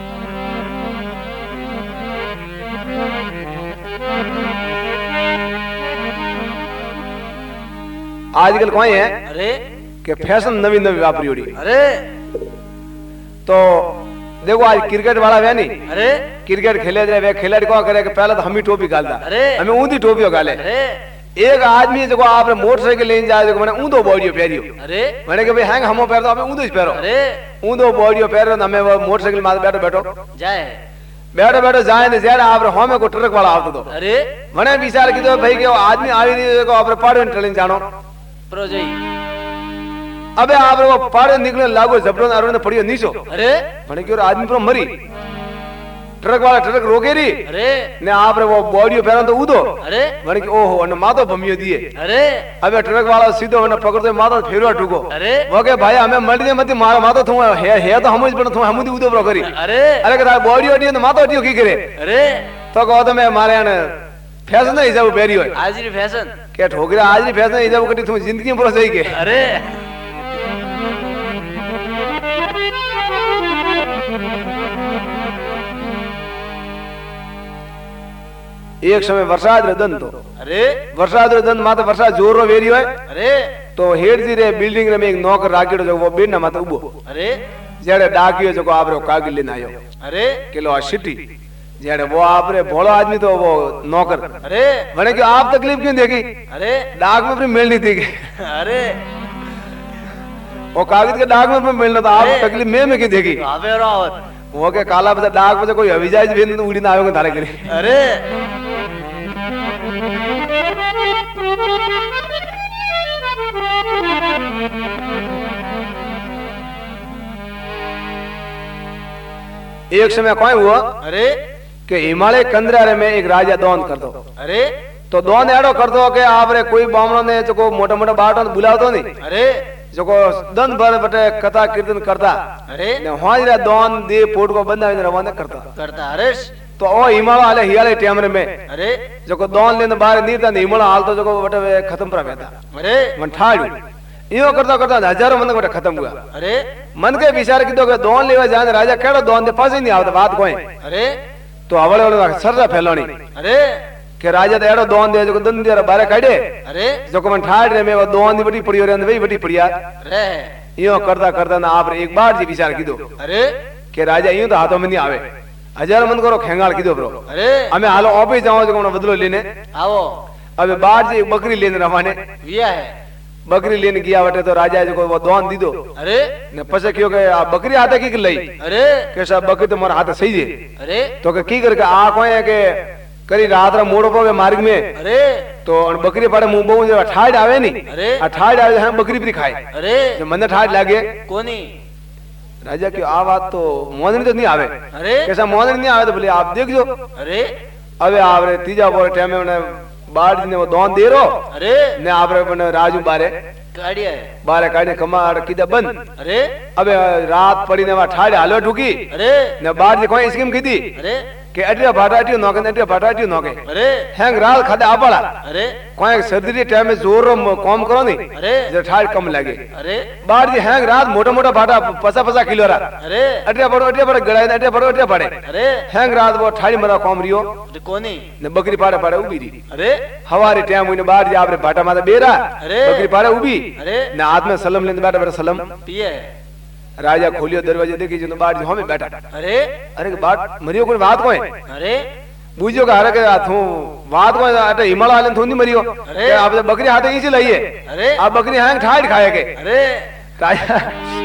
आजकल कोई है अरे कि फैशन नवी नवी वापरी उड़ी अरे तो देखो आज क्रिकेट वाला वे नहीं अरे क्रिकेट खेले रहे वे खिलाड़ी को करे कि पहले तो हम ही टोपी गालदा अरे हमें ऊंधी टोपी गाले अरे एक आदमी जो आपने मोटरसाइकिल लेने जाए जो मैंने ऊंधो बॉडियो पहरियो अरे मैंने कि भाई हैंग हमो पहर दो हमें ऊंधो ही पहरो अरे ऊंधो बॉडियो पहरो ना हमें वो मोटरसाइकिल मार बैठो बैठो जाए बैठो बैठो जाए ने जेड़ा आप हमें को ट्रक वाला आवतो तो अरे मैंने विचार की तो भाई के वो आदमी आवी नहीं को आपने पाड़ो ट्रेन जानो प्रोजेक्ट अबे आप वो पाड़े निकले लागो जबड़ो अरुण ने पड़ियो नीचो अरे मैंने कि आदमी पर मरी ट्रक वाला ट्रक रोके री अरे ने आप वो बॉडियो पहरो तो उदो अरे मैंने कि ओहो ने मातो भमियो दिए अरे अबे ट्रक वाला सीधो मैंने पकड़ते मातो फेरवा ठुको अरे वो के भाई हमें मर्दी मत मारो मातो थू है तो हम पण थू हम दी उदो करी अरे अरे के बॉडी ओडी तो मातो ओडी की करे अरे तो कहो तो मैं मारे ने फैशन नहीं सब पेरी होय आज री फैशन के ठोकरा आज भी फैशन नहीं जब कटी तू जिंदगी में पूरा सही के अरे एक समय वरसाद रे दन तो अरे वरसाद रे दन माते वरसाद जोर रो वेरी होय अरे तो हेड जी रे बिल्डिंग रे में एक नौकर राखियो जो वो बेन माते उबो अरे जेड़े डाकियो जो आपरो कागज लेने आयो अरे किलो आ सिटी जेड़े वो आपरे भोलो आदमी तो वो नौकर अरे मैंने क्यों आप तकलीफ क्यों देखी अरे डाक में अपनी मिल नहीं थी अरे वो कागज के डाक में अपनी मिलना था आप तकलीफ में क्यों देखी आवे रावत वो के काला बता डाक बता कोई हविजाज भी नहीं उड़ी ना आवे थारे के लिए अरे एक समय कोई हुआ अरे कि हिमालय कंदरारे में एक राजा दोन कर दो अरे तो दोन एडो कर दो कि आपरे कोई बामणो ने जो मोटा मोटा बाटो बुलावतो नहीं अरे जो दन भर बटे कथा कीर्तन करता अरे ने हाजरा दोन दे पोट को बंदा रवाना करता करता अरे तो ओ हिमालय आले हियाले टेमरे में अरे जो दोन लेन बाहर नीता हिमालय हाल तो जो बटे खत्म पर वेता अरे मन ठाड़ यो करता करता हजारों मन बटे खत्म हुआ अरे मन के विचार की तो दोन लेवा जाने राजा केड़ो दोन दे पास ही नहीं आवता बात कोई अरे तो हवले हवले सर्रा फैलानी अरे के राजा तो एड़ो दोन दे जो दन दे बारे काढे अरे जो मन ठाड़ रे में वो दोन दी बड़ी पड़ी और वही बड़ी पड़िया अरे यो करता करता ना आप एक बार जी विचार की दो अरे के राजा यूं तो हाथों में नहीं आवे हजार मन करो खेंगाल की दो ब्रो अरे हमें हालो ऑफिस जाओ जो बदलो लेने आओ अबे बाहर जी बकरी लेने रवाने विया है बकरी लेने गया बटे तो राजा जो वो दोन दी दो अरे ने पसे क्यों के आ बकरी हाथे की लई अरे कैसा बकरी तो मारा हाथ सही है अरे तो के की करके आ कोई है के करी रात रा मोड़ो पे मार्ग में अरे तो बकरी पड़े मुंह बहु जो ठाड़ आवे नहीं अरे आ ठाड़ आवे हम बकरी भी खाए अरे जो मन ठाड़ लागे कोनी राजा की आ बात तो मोदनी तो नहीं आवे अरे कैसा मोदनी नहीं आवे तो बोले आप देख जो अरे अबे आपरे तीजा बोले टाइम में उन्हें बाढ़ ने वो दोन दे रो अरे ने आपरे बने राजू बारे काढ़िया है बारे काढ़े कमाड़ कीदा बंद अरे अबे रात पड़ी ने वा ठाड़े हालो ठुकी अरे ने बाढ़ कोई स्कीम की थी अरे के अटिया भाटाटी नोके अटिया भाटाटी नोके अरे हैंग राल खादे आपड़ा अरे कोई सर्दी टाइम में जोर काम करो नहीं अरे जो ठाड़ कम लगे अरे बाढ़ जी हैंग रात मोटा मोटा भाटा पसा पसा किलो रा अरे अटिया बड़ो गड़ाई अटिया बड़ो पड़े अरे हैंग रात वो ठाड़ी मरा कम रियो कोनी ने बकरी पाड़े पाड़े उबी रही अरे हवारे टाइम हुई ने बाढ़ जी आपरे भाटा माता बेरा अरे बकरी पाड़े उबी अरे ने हाथ में सलम लेने बैठा बैठा सलम पिए राजा खोलियो दरवाजे देखी जो बाढ़ जी हमें बैठा अरे अरे बात मरियो कोई बात कोई अरे बुझो का हरे के थू बात कोई अटे हिमालय वाले थू नहीं मरियो अरे आप बकरी हाथे ही लाइए अरे आप बकरी हैंग ठाड़ खाए के अरे राजा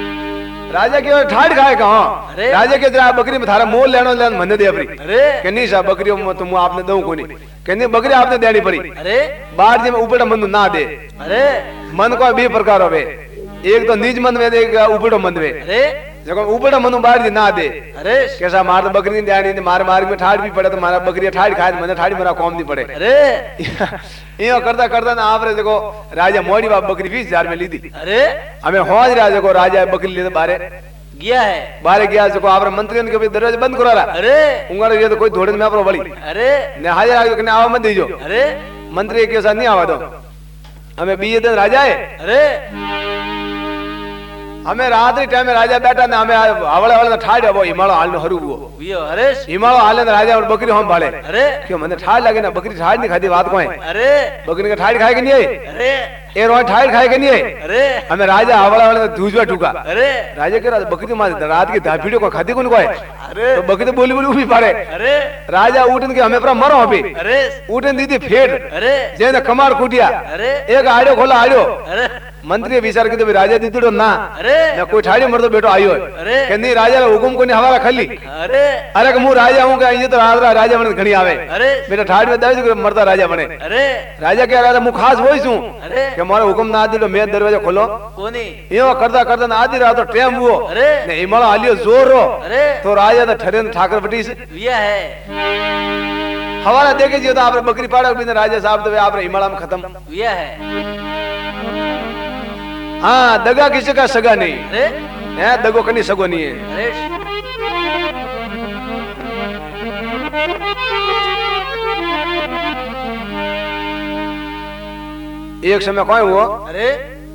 राजा के ठाड़ खाए कहां अरे राजा के जरा बकरी में थारा मोल लेनो लेन मन दे अपनी अरे के नहीं सा बकरियों में तुम आपने दऊ कोनी कहने बकरी आपने देनी पड़ी अरे बाहर जी में ऊपर मन ना दे अरे मन को बे प्रकार होवे एक तो निज मन में एक ऊपर मन में अरे जब ऊपर मन बाहर जी ना दे अरे कैसा मार बकरी नहीं देनी मार मार में ठाड़ भी पड़े तो मारा बकरी ठाड़ खाए मन ठाड़ मेरा कौम नहीं पड़े अरे यो करता करता ना आप रे देखो राजा मोड़ी बाप बकरी 20,000 में ली थी अरे हमें हौज राजा को राजा बकरी ले बारे गया है बारे गया जो आप मंत्रियों के भी दरवाजे बंद करा रहा अरे उंगड़ ये तो कोई थोड़े में आप बड़ी अरे ने हाजिर आगे कने आवा मत दीजो अरे मंत्री के साथ नहीं आवा दो हमें 20 दिन राजा है अरे हमें रात्रि टाइम में राजा बैठा ना हमें हवले हवले ठाड़ वो हिमालय हाल ने हरू वो वियो अरे हिमालय हाल ने राजा और बकरी हम भाले अरे क्यों मैंने ठाड़ लगे ना बकरी ठाड़ नहीं खाती बात को है अरे बकरी का ठाड़ खाए कि नहीं है अरे ए रोज ठाड़ खाए कि नहीं है अरे हमें राजा हवले हवले दूजवा ठुका अरे राजा के बकरी मार रात की धापीड़ो को खाती कौन को है अरे तो बकरी तो बोली बोली उभी पाड़े अरे राजा उठन के हमें पूरा मरो अभी अरे उठन दीदी फेर अरे जे कमार कुटिया अरे एक आड़ो खोला आड़ो अरे मंत्री विचार की तो राजा दीदी ना अरे ना कोई ठाड़ी मर तो बेटो आयो अरे कहनी राजा का हुकुम को हवाला खाली अरे अरे कि मुंह राजा हूं ये तो राजा बने घणी आवे अरे बेटा ठाड़ में दावी तो मरता राजा बने अरे राजा क्या राजा मुंह खास वही छू अरे कि मारो हुकुम ना दिलो मैं दरवाजा खोलो कोनी यो करता करता ना आधी रात तो टाइम हुओ अरे ने हिमालय हालियो जोर रो अरे तो राजा तो ठरे ठाकर बटी से विया है हवाला देखे जी तो आप बकरी पाड़ा भी राजा साहब तो आप हिमालय में खत्म विया है हाँ दगा किसी का सगा नहीं अरे है दगो कनी सगो नहीं है अरे एक समय कोई हुआ अरे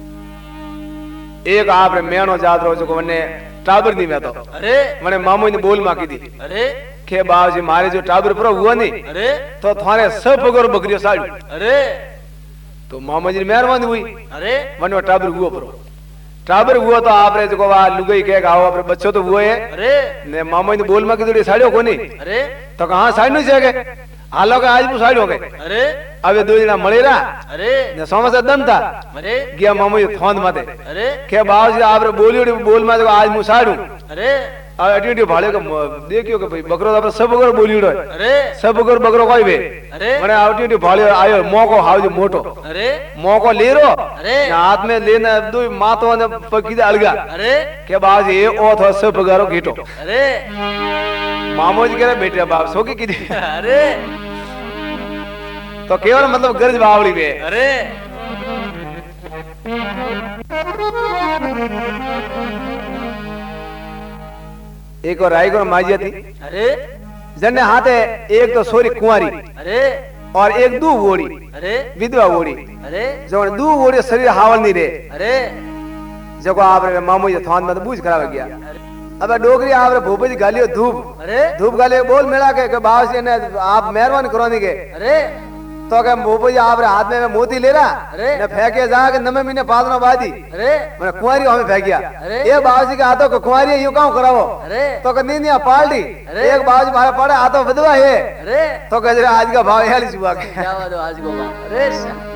एक आप मेणो जात रो जो वने टाबर नहीं में तो अरे मने मामू ने बोल माकी दी अरे के बाबूजी मारे जो टाबर पर हुआ नहीं अरे तो थारे सब पगोर बकरियों साड़ू अरे तो मामा जी मेहरबानी हुई अरे वनो टाबर हुआ पर टाबर हुआ तो आप रे जो लुगाई के गाओ अपने बच्चों तो हुए है अरे ने मामा जी बोल में की साड़ियों को नहीं अरे तो कहाँ साइड नहीं जाएगा हालो का आज भी साइड हो गए अरे अब दो जना मळे रहा अरे ने सोमा से दम था अरे गया मामू जी फोन माते अरे के बाबूजी आप रे बोल में जो आज मु साड़ू अरे अब अटी भाले को देखियो के भाई बकरो तो सब बकरो बोली उड़ो अरे सब बकरो कोई बे अरे मने अटी भाले आयो मोको हाउ मोटो अरे मोको ले रो अरे हाथ में लेना दो मातो ने पकीदा अलगा अरे के बाबूजी ये ओ थो सब बकरो घीटो अरे मामू जी कह बेटे बाप सो की अरे तो केवल मतलब गरज बावड़ी बे अरे एक और राई को माजिया थी अरे जन्ने हाथे एक तो सोरी कुंवारी अरे और एक दू वोड़ी अरे विधवा वोड़ी अरे जो दू वोड़ी शरीर हावल नहीं रे अरे जो आप मामू जी थान में तो बूझ खराब गया अब डोगरी आप भूपे जी गालियो धूप अरे धूप गालियो बोल मेला के बाबू जी ने आप मेहरबानी करो नहीं के अरे तो क्या भूपे जी आप हाथ में मोती ले रहा अरे ने फेंके जा के नमे महीने पादना बादी अरे मैंने कुंवारी हमें फेंक गया अरे ये बाबू जी के हाथों को कुंवारी यूं काऊ करावो अरे तो कहीं नहीं पाल्टी अरे एक बाबू जी मारे पड़े हाथों विधवा है अरे तो कह आज का भाव है जुआ के क्या बात है आज को अरे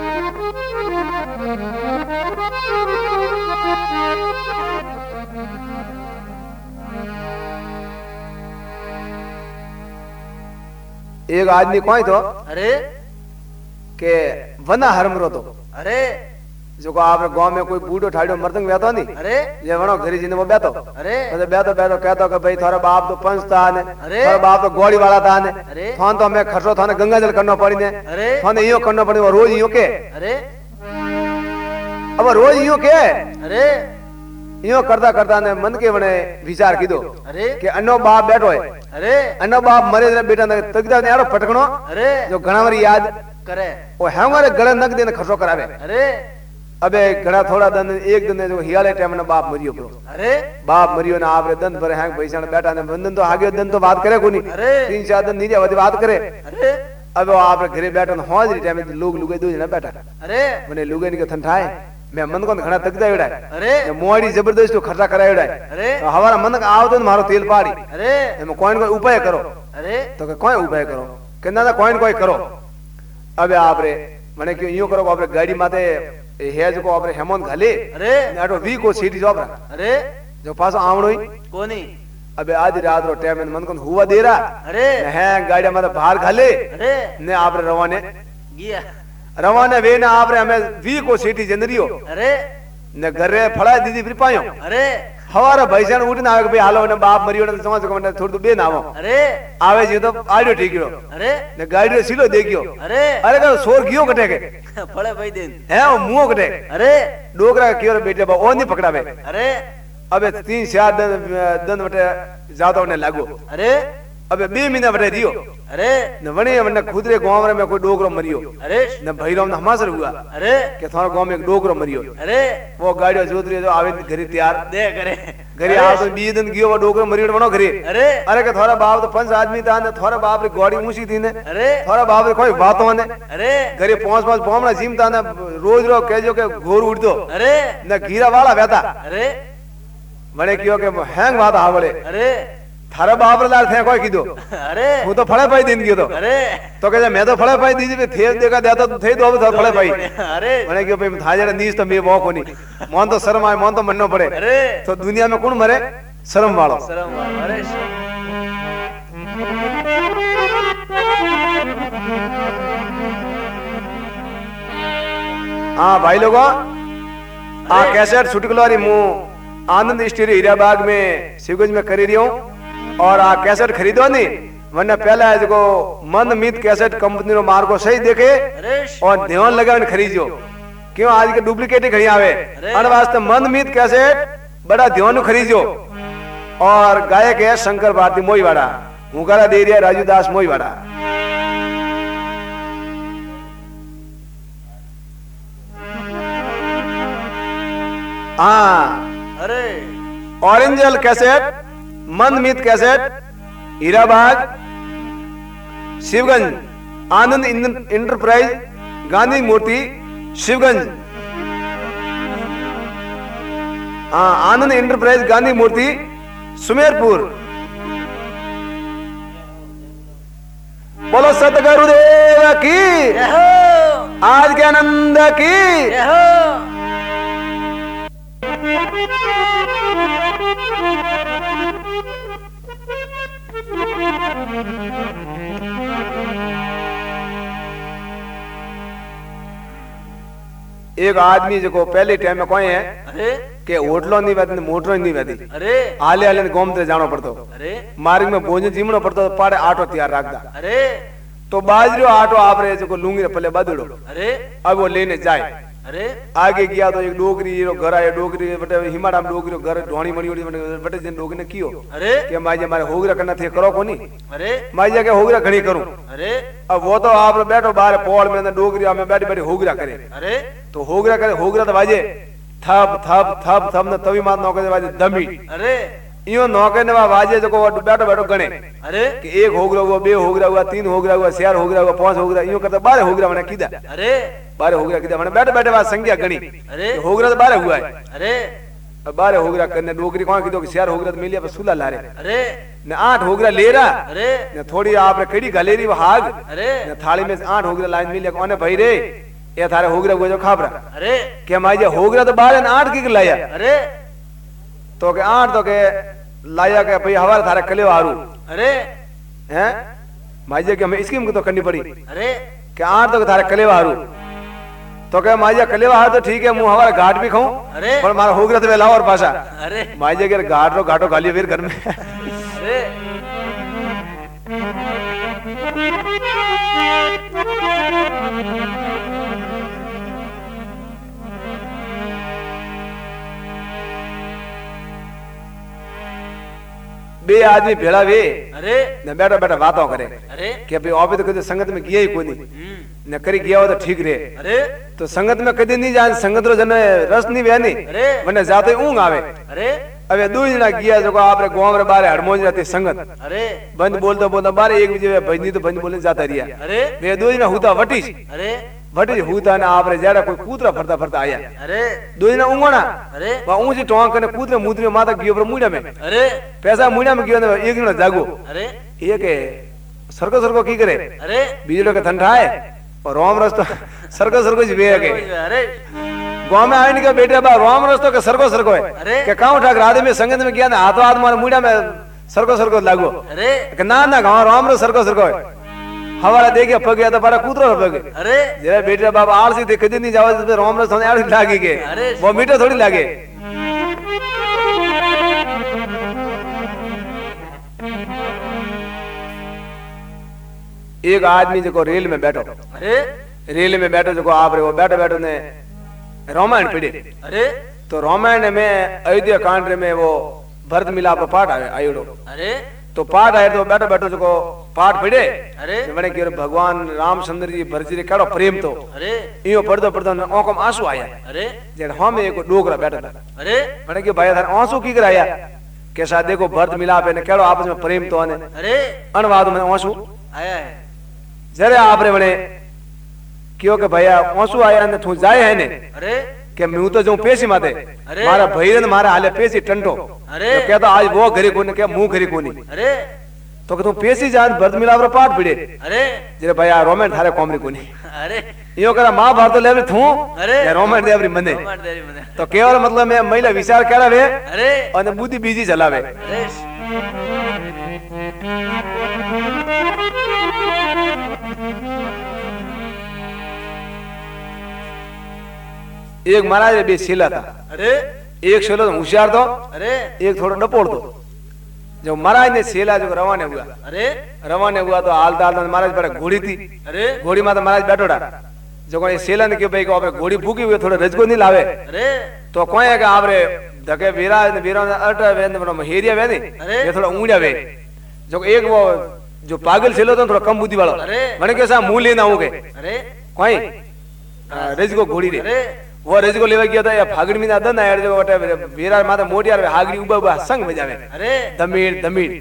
एक आदमी कोई तो अरे के वना हरमरो तो अरे जो को आप गांव में कोई बूढ़ो ठाड़ो मर्दंग बैठो नहीं अरे ये वनो घरी जिने वो बैठो अरे मतलब बैठो कहतो कि भाई थारा बाप तो पंच था ने अरे थारा बाप तो गोड़ी वाला था ने अरे थान तो हमें खर्चो थाने गंगा जल करना पड़ी ने अरे थाने यो करना पड़ी वो रोज यो के अरे अब रोज यो के अरे यो करता ने मन के बने विचार कीधो अरे कि अन्नो बाप बैठो है अरे अन्नो बाप मरे रे बेटा ने तकदा ने यारो पटकणो अरे जो घणा वारी याद करे वो हमारे गले नक देने खर्चो करावे अरे अबे घड़ा थोड़ा दिन एक दिन जो हियाले टाइम ने बाप मरियो प्रो अरे बाप मरियो ना आपरे दंत भरे हैं पैसा ने बैठा ने बंधन तो आगे दिन तो बात करे कोनी अरे 3-4 दिन नीचे वदी बात करे अरे अब वो आपरे घरे बैठो न हाजरी टाइम में लोग लुगे दो जना बैठा अरे मने लुगे ने के थनठाए मैं मन को घणा तकदा एड़ा अरे मोड़ी जबरदस्त खर्चा कराएड़ा अरे तो हमारा मन का आव तो मारो तेल पाड़ी अरे एम कोई कोई उपाय करो अरे तो कोई उपाय करो कहना था कोई करो अबे आपरे मने क्यों यूं करो आपरे गाड़ी माथे हेज को आपरे हेमंत घाले अरे नाटो वी को सीटी जोपरा अरे जो पास आवणो ही कोनी अबे आधी रात रो टाइम मन को हुआ दे रहा अरे है गाड़ी माथे बाहर घाले अरे ने आपरे गया वे ना आपरे हमें वी को सीटी जनरियो अरे ने घरे फड़ा दीदी फिर पायो अरे हवारा भैसन उठने आवे भाई हालो ने बाप मरियो ने समझ को ने थोड़ी तो बे ना आवो अरे आवे जी तो आडियो ठीक रो अरे ने गाड़ी रे सिलो देखियो अरे अरे का सोर गियो कटे के फड़े भाई दिन है वो मुंह कटे अरे डोगरा कियो बेटे बा ओ नहीं पकड़ावे अरे अबे 3-4 दिन बटे जातो ने लागो अरे अबे 2 महीना बटे दियो अरे न वने वने खुदरे गांव में कोई डोगरो मरियो अरे न भैरव न हमासर हुआ अरे के थारो गांव में एक डोगरो मरियो अरे वो गाड़ियो जोतरी जो आवे घरे तैयार दे करे घरे आ तो 20 दिन गियो वो डोगरो मरियो बनो घरे अरे अरे के थारा बाप तो 5 आदमी था ने थारा बाप रे गाड़ी ऊंची थी ने अरे थारा बाप रे कोई बातों ने अरे घरे 5-5 पामना जिम था ने रोज रो कहजो के घोर उड़ दो अरे न घीरा वाला बेटा अरे वने कियो के हैंग बात हावले अरे थारा बाप रे लाल थे कोई कीदो अरे वो तो फड़े पाई दिन गियो तो अरे तो कहे मैं तो फड़े पाई दीजिए थे देखा देता तो थे दो अब फड़े पाई अरे मैंने क्यों भाई था जरा नीच तो मैं वो कोनी मन तो शर्म आए मन तो मननो पड़े अरे तो दुनिया में कौन मरे शर्म वालो शर्म अरे हाँ भाई लोगों आ कैसेट छुटकलोरी मु आनंद स्टूडियो हीराबाग में शिवगंज में करी रही हूँ और आ कैसेट खरीदो नहीं वरना पहला है जो मन मीत कैसेट कंपनी रो मार को सही देखे और ध्यान लगा खरीदो क्यों आज के डुप्लीकेट ही खड़ी आवे अन वास्ते मन मीत कैसेट बड़ा ध्यान खरीदो और गायक है शंकर भारती मोईवाड़ा हुकारा दे रही है राजू दास मोईवाड़ा। हाँ अरे ऑरेंजल cassette Man Meet cassette Hirabag Shivganj Anand enterprise Gandhi Murti Shivganj. हाँ, आनंद इंटरप्राइज गांधी मूर्ति सुमेरपुर। बोलो सतगुरुदेव की, जय हो, आज के आनंद की। जय हो। एक आदमी जो पहले टाइम में कोई है अरे के होटलो नहीं वेती मोटरो नहीं वेती, अरे आले आले गोम ते जानो पड़तो, अरे मार्ग में भोजन जीमनो पड़तो, पाड़े आटो तैयार रखदा। अरे तो बाजरो आटो आप रे जो लुंगी पल्ले बदड़ो, अरे अब वो लेने जाए। अरे आगे गया तो एक डोगरी रो घर आयो, डोगरी बटे हिमाड़ा में डोगरी घर ढोणी मणी बटे जन डोगरी ने कियो अरे के माजे मारे होगरा करना थे करो कोनी, अरे माजे के होगरा घणी करूं। अरे अब वो तो आप बैठो बाहर पोल में डोगरी में बैठी बैठी होगरा करे, अरे तो होगरा करे, होगरा तो बाजे थप थप थप थप न तवी मात नौके बाजे दमी, अरे इयो नौके ने बाजे जो बैठो बैठो गणे अरे कि एक होगरा हुआ, बे होगरा हुआ, तीन होगरा हुआ, चार होगरा हुआ, पांच होगरा, इयो करता 12 होगरा मैंने कीदा, अरे 12 होगरा कीदा मैंने बैठे बैठे बात संख्या गणी, अरे होगरा तो 12 हुआ है। अरे अब 12 होगरा करने डोगरी कौन कीधो कि चार होगरा तो मिलिया पर सुला लारे अरे ने 8 होगरा ले रहा अरे ने थोड़ी आपने कड़ी गलेरी वो हाग अरे ने थाली में 8 होगरा लाइन मिलिया कौन भाई रे ये थारे होगरा हुआ जो खाबरा अरे के माजे होगरा तो 12 ने 8 की लाया, अरे तो के 8 तो के लाया के भाई हवारे थारे कले हारू अरे हैं माजे के हमें स्कीम को तो करनी पड़ी अरे के 8 तो के थारे कले हारू, तो के माजे कले हारू तो ठीक है, मुंह हमारा घाट भी खाऊं अरे पर मारा होगरा तो वेला और पासा अरे माजे के घाट रो घाटो गाली फिर घर में अरे बे आदमी भेड़ा वे अरे न बैठा बैठा बातों करे अरे कि भाई ऑफिस तो कभी संगत में गया ही कोई न करी गया हो तो ठीक रे, अरे तो संगत में कभी नहीं जान, संगत रो जने रस नहीं वे नहीं अरे वने जाते ऊंग आवे। अरे अबे दो जना गया जो आपरे गांव रे बारे हड़मोज रहती संगत अरे बंद बोलता बोलता बारे एक बजे भजनी तो भजन बोलने जाता रिया, अरे वे दो जना हुता वटिस अरे वटिस हुता ना आपरे जरा कोई कूतरा फरता फरता आया, अरे दो जना ऊंगोना अरे वा ऊंची टोंक कने कूतरे मुदरे माता गियो पर मुंडा में अरे पैसा मुंडा में गियो ने एक जना जागो अरे एक सरको सरको की करे अरे बीजड़ो के ठंडाए और रोम रस्तो सरको सरको जी वे के अरे गांव में आने के बेटे बा रोम रस्तो के सरको सरको है अरे के काउ ठाक राधे में संगत में गया ना हाथों हाथ मार मुंडा में सरको सरको लागो अरे के ना ना गांव रोम रो सरको सरको है हवाला देखे पग गया तो बड़ा कूतरो पग अरे जरा बेटे बाबा आलसी देख दिन नहीं जावे तो रोम रस्तो आड़ लागी के अरे वो मीठा थोड़ी लागे। एक आदमी जो रेल में बैठो, अरे रेल में बैठो जो आप रे वो बैठो बैठो ने रामायण पढ़े, अरे तो रामायण में अयोध्या कांड में वो भरत मिलाप पाठ आयो, अरे तो पाठ आए तो बैठो बैठो जो पाठ पढ़े अरे मैंने कि भगवान रामचंद्र जी भरत जी केड़ो प्रेम तो अरे इयो पढ़दो पढ़दो आंखों में आंसू आया, अरे जेड हम एक डोगरा बैठा था, अरे मैंने कि भाई थार आंसू की कराया कैसा देखो भरत मिलाप ने केड़ो आपस में प्रेम तो आने अरे अनवाद में आंसू आया है जरे आप रे बने क्यों के भैया आंसू आया ने तू जाए है ने अरे के मैं तो जो पेशी माते अरे मारा भैरन मारा हाले पेशी टंटो अरे तो कहता आज वो घरे कोने के मुंह घरे कोनी अरे तो कि तू पेशी जान भरत मिलाप रो पाठ पढ़े अरे जरे भैया रोमेन थारे कोमरी कोनी अरे यो करा मां भारत लेवरी थू अरे या रोमेन देवरी मने रोमन देरी मने तो केवल मतलब मैं महिला विचार करावे अरे और बुद्धि बीजी चलावे। अरे एक महाराज रे बे शेला था, अरे एक शेलो तो होशियार दो अरे एक थोड़ा डपोड़ दो। जब महाराज ने शेला जो रवाना हुआ तो हालता हालता महाराज बड़ा घोड़ी थी, अरे घोड़ी में तो महाराज बैठो जो ये शेला ने क्यों भाई को घोड़ी फूकी हुई थोड़ा रजको नहीं लावे अरे तो कोई है कि आप रे धके वीरा वीरा अट वे मतलब हेरिया वे नहीं अरे ये थोड़ा ऊंचा वे जो एक वो जो पागल शेलो तो थोड़ा कम बुद्धि वाला अरे मैंने कैसा मुंह लेना होगे अरे कोई रजको घोड़ी रे अरे वो रजको लेवा गया था या फागड़ में ना दन आया जो वटे वीरा माता मोटियार हागड़ी उबा उबा संग में जावे अरे दमीर दमीर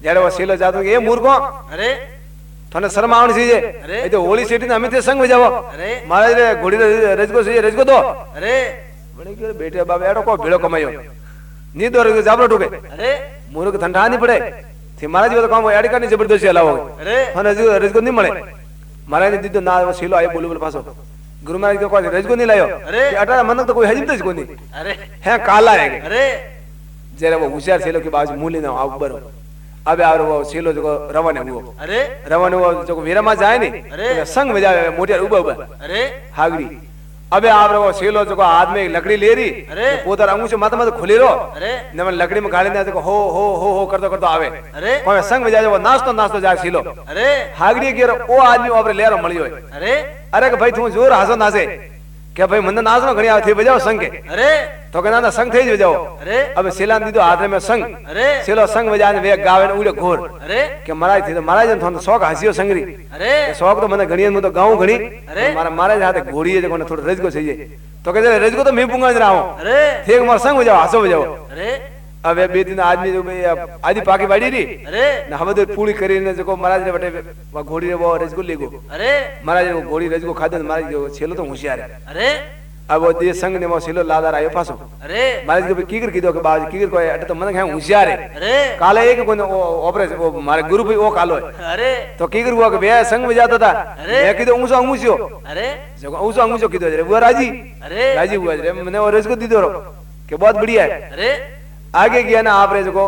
जયારે वो सीलो जातो ए मूर्खो अरे तने शर्म आवनी चाहिए अरे। ए तो होली सेठी ने अमित संग बजावो अरे महाराज रे घोड़ी रजको से रजको दो अरे बने के बेटे बाबा एडो को भेड़ो कमायो नी दो रजको जाबरो टूके अरे मूर्ख ठंडा नहीं पड़े थी महाराज जी तो काम एड करनी जबरदस्ती हलाओ अरे हां रजको नहीं मिले महाराज ने दीदो ना वो सीलो आयो बोल बोल पासो गुरु महाराज को कोई रजको नहीं लायो अरे। कि अठारह मन तो कोई हजम तो कोनी अरे है काला है अरे जरा वो होशियार सीलो के बाजू मूली ना आउ बरो अब यार वो सीलो जो रवन है वो अरे रवन वो जो वीरमा जाए नी अरे। तो संग में जाए मोटियार उबा उबा अरे हागड़ी अबे आप वो सीलो जो हाथ में एक लकड़ी ले रही अरे। तो पोतर अंगूठे माथा में खुली रो अरे न मन लकड़ी में गाड़ी ने देखो हो करतो करतो आवे अरे कोई संग में जाए वो नाचतो जाए सीलो अरे हागड़ी के ओ आदमी ओपरे लेरो मळियो अरे अरे के भाई तू जोर हासो नाचे के भाई मन नाचनो घणी आवे थी बजाओ संग के अरे तो के ना संग थे बजाओ अरे अब सीला दीदो हाथ में संग अरे सीलो संग बजाने वे गावे उड़े घोर अरे के महाराज थी तो महाराज ने थोन शौक हसियो संगरी अरे शौक तो मने घणी तो गाऊं घणी अरे। मारा महाराज हाथे घोड़ी है जो थोड़ा रजको चाहिए तो कहते रजको तो मैं पुंगा रहा हूं अरे ठीक मार संग बजाओ हंसो बजाओ अरे अब ये बे दिन आदमी जो भाई आदि पाकी बाड़ी री अरे ना हम तो पूरी करी ने जो महाराज ने बटे वो घोड़ी रे वो रजको लेगो अरे महाराज वो घोड़ी रजको खादे महाराज के छेलो तो होशियार है अरे अब वो दे संग ने वो छेलो लादार आयो पासो अरे महाराज के कीकर कीदो के बाद कीकर को अटे तो मन है होशियार है अरे काले एक को ऑपरेशन वो मारे गुरु भी वो कालो है अरे तो कीकर हुआ के बे संग में जाता था अरे। मैं कीदो ऊंचा ऊंचियो अरे जो ऊंचा ऊंचो कीदो रे वो राजी अरे राजी हुआ रे मैंने और इसको दीदो रो के बहुत बढ़िया है अरे आगे गया ना आप रे जो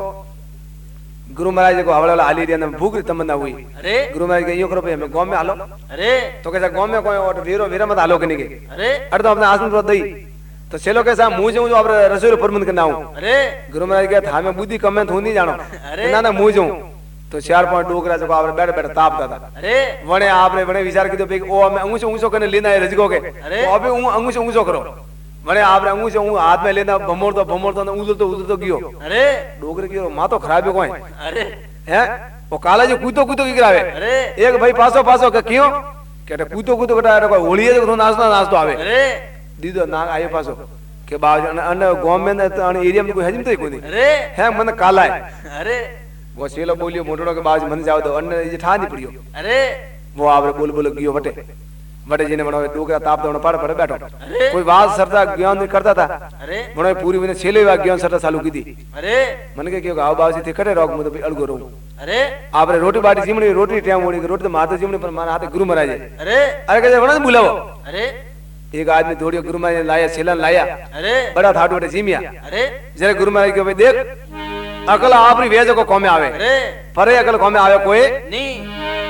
गुरु महाराज को हवड़ा हाली रे ना भूख री तमन्ना हुई अरे गुरु महाराज के यो करो भाई हमें गांव में हालो अरे तो कैसा गांव में कोई और वीरो मत हालो कने के अरे अरे तो अपने आसन पर दई तो चलो कैसा मुंह जो आप रसोई प्रबंध करना हूं अरे गुरु महाराज के था में बुद्धि कम थू नहीं जानो अरे। ना मुंह जो तो 4 डोकरा जो आप बैठ बैठ तापता था अरे वणे आपने वणे विचार की तो ओ मैं ऊंचो ऊंचो कने लेना है रजको के अरे। तो अबे ऊंचो ऊंचो करो वणे आपने ऊंचो हाथ में लेना भमोड़ तो उधर तो गयो अरे डोकरे की मातो खराब है कोई अरे है वो काला जो कूतो की गिरावे अरे एक भाई पासो के क्यों कहते कूतो कटा कोई होली है तो नाचतो आवे अरे दीदो ना आयो पासो के बाद अन गांव में अन एरिया में कोई हजम तो कोनी अरे है मन काला है अरे वो सेलो बोलियो मोटड़ो के बाद मन जाओ तो अन्न ये ठा नहीं पड़ियो अरे वो आवरे बोल गियो वटे जी ने बनो डोकरा ताप दो पड़ बैठो अरे। कोई बात सरता ज्ञान नहीं करता था अरे बनो पूरी मैंने छेले वा ज्ञान सरता चालू की थी अरे मन के क्यों गाव बावसी थे करे रोग मुझे भी अलगो रहूं अरे आपरे रोटी बाटी जिमणी रोटी टाइम मोड़ी रोटी तो माता जिमणी पर मारा हाथे गुरु महाराज अरे अरे कहते बनो बुलाओ अरे एक आदमी दौड़ियो गुरु महाराज ने लाया छेलन लाया अरे बड़ा थाटू बटे जिमिया अरे जरे गुरु महाराज के भाई देख अकल आपरी वेज को कौमे आवे अरे परे अकल कौमे आवे कोई नहीं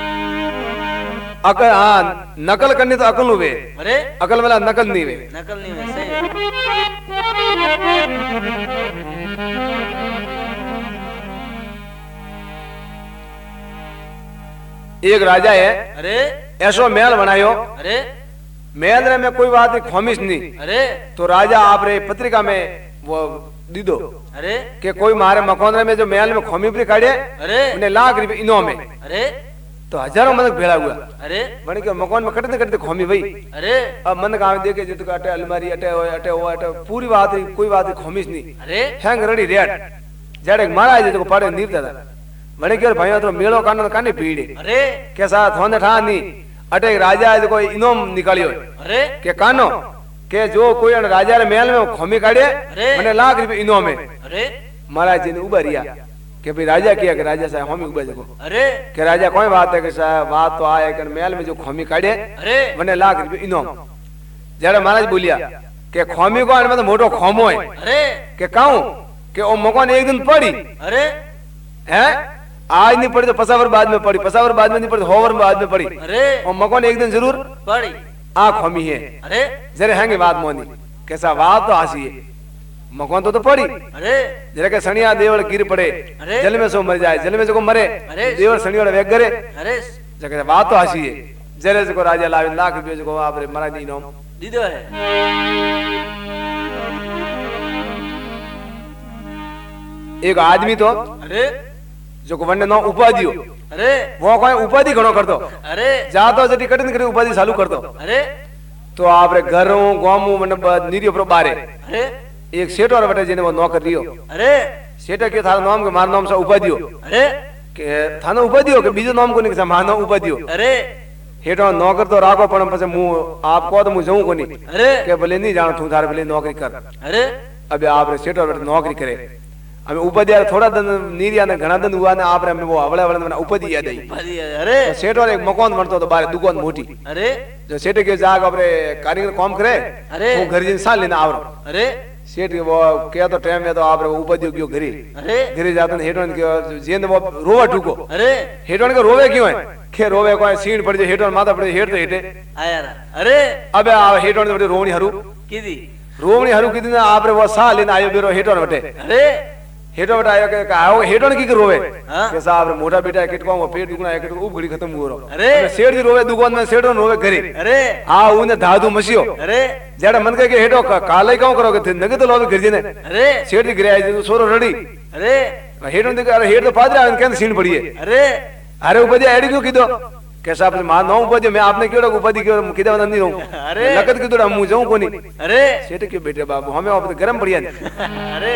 अकल हाँ नकल करनी तो अकल वे अरे अकल वाला नकल नहीं वे नकल नहीं वैसे एक राजा है अरे ऐसो महल बनायो अरे महल रे में कोई बात खोमिश नहीं अरे तो राजा आप रे पत्रिका में वो दीदो अरे कि कोई मारे मकोंदरे में जो महल में खोमी परी काढ़े अरे उन्हें लाख रुपए इनाम में अरे तो हजारों मन भेड़ा हुआ अरे बने के मकान में कटते खोमी भाई अरे अब मन का देखे जो तो अटे अलमारी अटे पूरी बात है कोई बात खोमिश नहीं अरे हैंग रेडी रेड जड़े महाराज जो पड़े नीरता था बने के भाई तो मेलो काने भीड़ अरे कैसा थोने ठा नहीं अटे एक राजा है जो कोई इनाम निकालियो अरे के कानो के जो कोई राजा रे महल में खोमी काढ़े अरे। मने लाख रुपए इनाम में अरे महाराज जी ने उबरिया के भाई राजा किया कि राजा साहब हम उबर जगो अरे के राजा कोई बात है कि साहब बात तो आए कि महल में जो खोमी काढ़े अरे मने लाख रुपए इनाम जरा महाराज बोलिया के खोमी को मतलब मोटो खोमो है अरे के कहूं के ओ मकान एक दिन पड़ी अरे है आज नहीं पड़ी तो पसावर बाद में पड़ी पसावर बाद में नहीं पड़ी होवर बाद में पड़ी अरे और मकान एक दिन जरूर पड़ी आ खोमी है अरे जरे हैंगे बात मोनी कैसा बात तो आसी है मकान तो पड़ी अरे जरा के सनिया देवल गिर पड़े अरे। जल में सो मर जाए जल में जो मरे अरे। देवल सनिया वेग करे अरे जगह बात तो आसी है जरे जो राजा लावे लाख रुपये जो आप रे मरा दी नो दीदो है एक आदमी तो अरे जो वन्य नो उपाधियो अरे वो कोई उपाधि घणो करतो अरे जातो जटी कठिन कठिन उपाधि चालू करतो अरे तो आप रे घरों गामों मतलब नीरियो प्रो बारे अरे एक सेठ और बटे जेने वो नौकर रियो अरे सेठ के थारा नाम के मार नाम से उपाधियो अरे કે થાનો ઉપાધ્યો કે બીજો નામ કોની કે માનો ઉપાધ્યો अरे हेठो नौकर तो राखो पण પછી હું આપ કહો તો હું જઉં કોની अरे કે ભલે નહીં જાણું તું તારે ભલે नौकरी कर अरे अबे आपरे सेठो नौकरी करे हमें उपाध्याय थोड़ा दिन नीरिया ने घना दिन हुआ ने आपरे हमें वो अवले अवले ने उपाधि याद आई अरे तो सेठो एक मकान बनतो तो बारे दुकान मोटी अरे जो सेठ के जाग आपरे कारीगर काम करे अरे वो घर जिन साल लेना आवरो अरे सेठ के वो क्या तो टाइम में तो आपरे उपाधि गयो घरी अरे घरी जाते हेठो के जेन वो रोवा टूको अरे हेठो के रोवे क्यों है के रोवे कोई सीन पड़ जे हेठो माथा पड़े हेठ तो हेठे आया अरे अबे आ हेठो ने रोवणी हरू कीदी रोवणी हरू कीदी ने आपरे वो सा लेना आयो बेरो हेठो ने बटे अरे हेठो बटा आयो के आओ हेठो ने की रोवे हाँ? के साहब मोटा बेटा किटको वो पेट दुखना है किटको घड़ी खत्म हो रो अरे सेठ जी रोवे दुकान में सेठो रोवे घरे अरे हां उने धाधु मसियो अरे जेड़ा मन के हेठो काले क्यों करोगे थे नगे तो लोग घर जी ने अरे सेठ जी गिरे आई सोरो रड़ी अरे हेठो ने अरे हेठ तो पादरा के सीन पड़ी है अरे अरे उपाधि एडी क्यों कीदो कैसा आपने मान नो उपाधि मैं आपने क्यों उपाधि क्यों किदा नहीं रहूं अरे लगत की तो मुंह जाऊं कोनी अरे सेठ के बेटे बाबू हमें आप गरम पड़िया अरे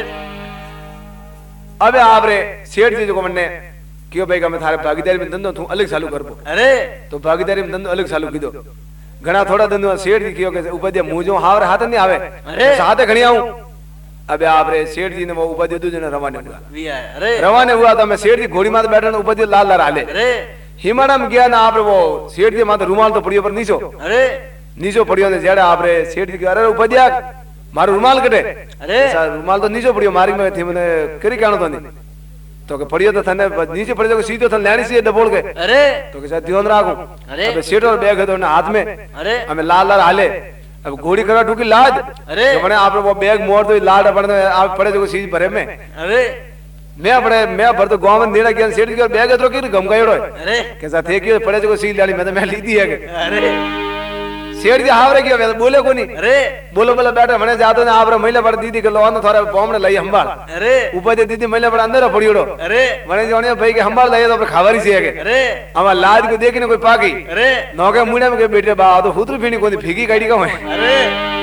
अबे आप रे सेठ जी जो मन्ने क्यों भाई का मैं थारे भागीदारी में धंधो तू अलग चालू कर अरे तो भागीदारी में धंधो अलग चालू कीदो घना थोड़ा धंधो सेठ जी क्यों के उपाधि मुंह जो हावर हाथ नहीं आवे अरे साथ घणी आऊं अबे आप रे सेठ जी ने वो उपाधि दूजे ने रवाने हुआ अरे रवाने हुआ तो मैं सेठ जी घोड़ी माथे बैठा उपाधि लाल लाल हाले अरे हिमाड़ा में गया ना आप रे वो सेठ जी माथे रुमाल तो पड़ियो पर नीचो अरे नीचो पड़ियो ने जेड़ा आप रे सेठ जी के अरे उपाध्या मारो रुमाल कटे अरे ऐसा रुमाल तो नीचो पड़ियो मारी में थी मैंने करी कानो तो नहीं तो के पड़ियो तो थने नीचे पड़ियो तो सीधो थन लेनी सी डबोल के अरे तो के साथ ध्यान राखो अरे अबे सेठ और बैग है तो हाथ में अरे हमें लाल लाल हाले अब घोड़ी करा ठुकी लाद अरे तो मैंने आप वो बैग मोड़ तो लाड अपन आप पड़े जो चीज भरे में अरे मैं भर तो गांव में नेड़ा गया सेठ के बैग तो कि गमगायोड़ो अरे कैसा थे कि पड़े जो सील डाली मैं तो मैं ली दी है अरे सेठ जी हावरे किया मैं बोले को नहीं अरे बोलो बोलो बैठे मने जातो ने आपरे महिला पर दीदी के लोन थोड़ा बॉम्ब ने लई हंबाल अरे ऊपर दे दीदी महिला पर अंदर पड़ियोड़ो अरे मने जोने भाई के हंबाल लई तो पर खावारी से है अरे हमार लाज को देखने कोई पागी अरे नौके मुंडे में के बेटे बा तो फुतरू फीनी कोनी फीकी गाड़ी का है अरे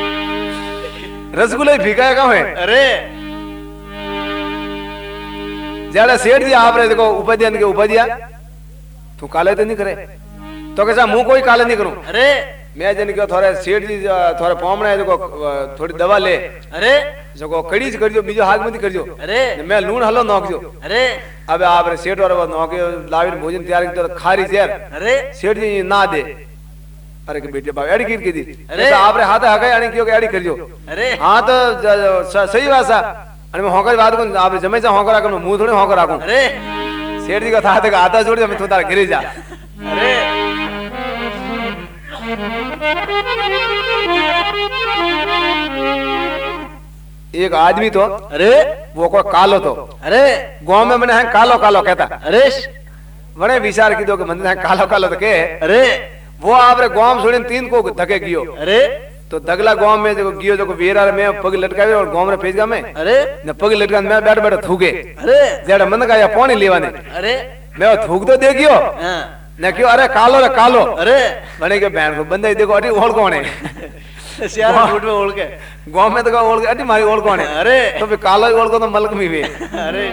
रसगुल्ला फीका का है अरे जेड़ा सेठ जी आपरे देखो उपाध्याय के उपाध्या तू काले तो नहीं करे तो कैसा मुंह कोई काले नहीं करूं अरे मैं जन के थोड़े सेठ जी थोड़े पामणे देखो थोड़ी दवा ले अरे जको कड़ी से करजो बीजो हाथ में करजो अरे मैं लूण हलो नोकजो अरे अबे आप रे सेठ और नौके लाविन भोजन तैयार कर खारी जेर अरे सेठ जी ना दे अरे के बेटे बाप एड़ी कीट की दी अरे ऐसा आप रे हाथ हगाई आनी क्यों के एड़ी करजो अरे हां तो सही बात सा अरे मैं होकर बात को आप जमे से होकर राखूं मुंह थोड़ी होकर राखूं अरे सेठ जी का था तक आता छोड़ दे मैं तू तार घरे जा अरे एक आदमी तो अरे वो को कालो तो अरे गांव में मैंने है कालो कालो कहता अरे बड़े विचार की दो के मंदिर है कालो कालो तो के अरे वो आपरे गांव सुने 3 को धके गियो अरे तो दगला गांव में जो गियो जो वेरा में पग लटकावे और गांव में पेजगा में अरे न पग लटका मैं बैठ बैठ थूके अरे जेड़ा मन का या पानी लेवाने अरे मैं थूक तो देखियो हाँ न क्यों अरे कालो रे कालो अरे बने के बहन को बंदे देखो अटी ओढ़ कौन है सियारा फूट में ओढ़ के गांव में तो ओढ़ के अटी मारी ओढ़ कौन है अरे तो फिर कालो ओढ़ को तो मलक में भी अरे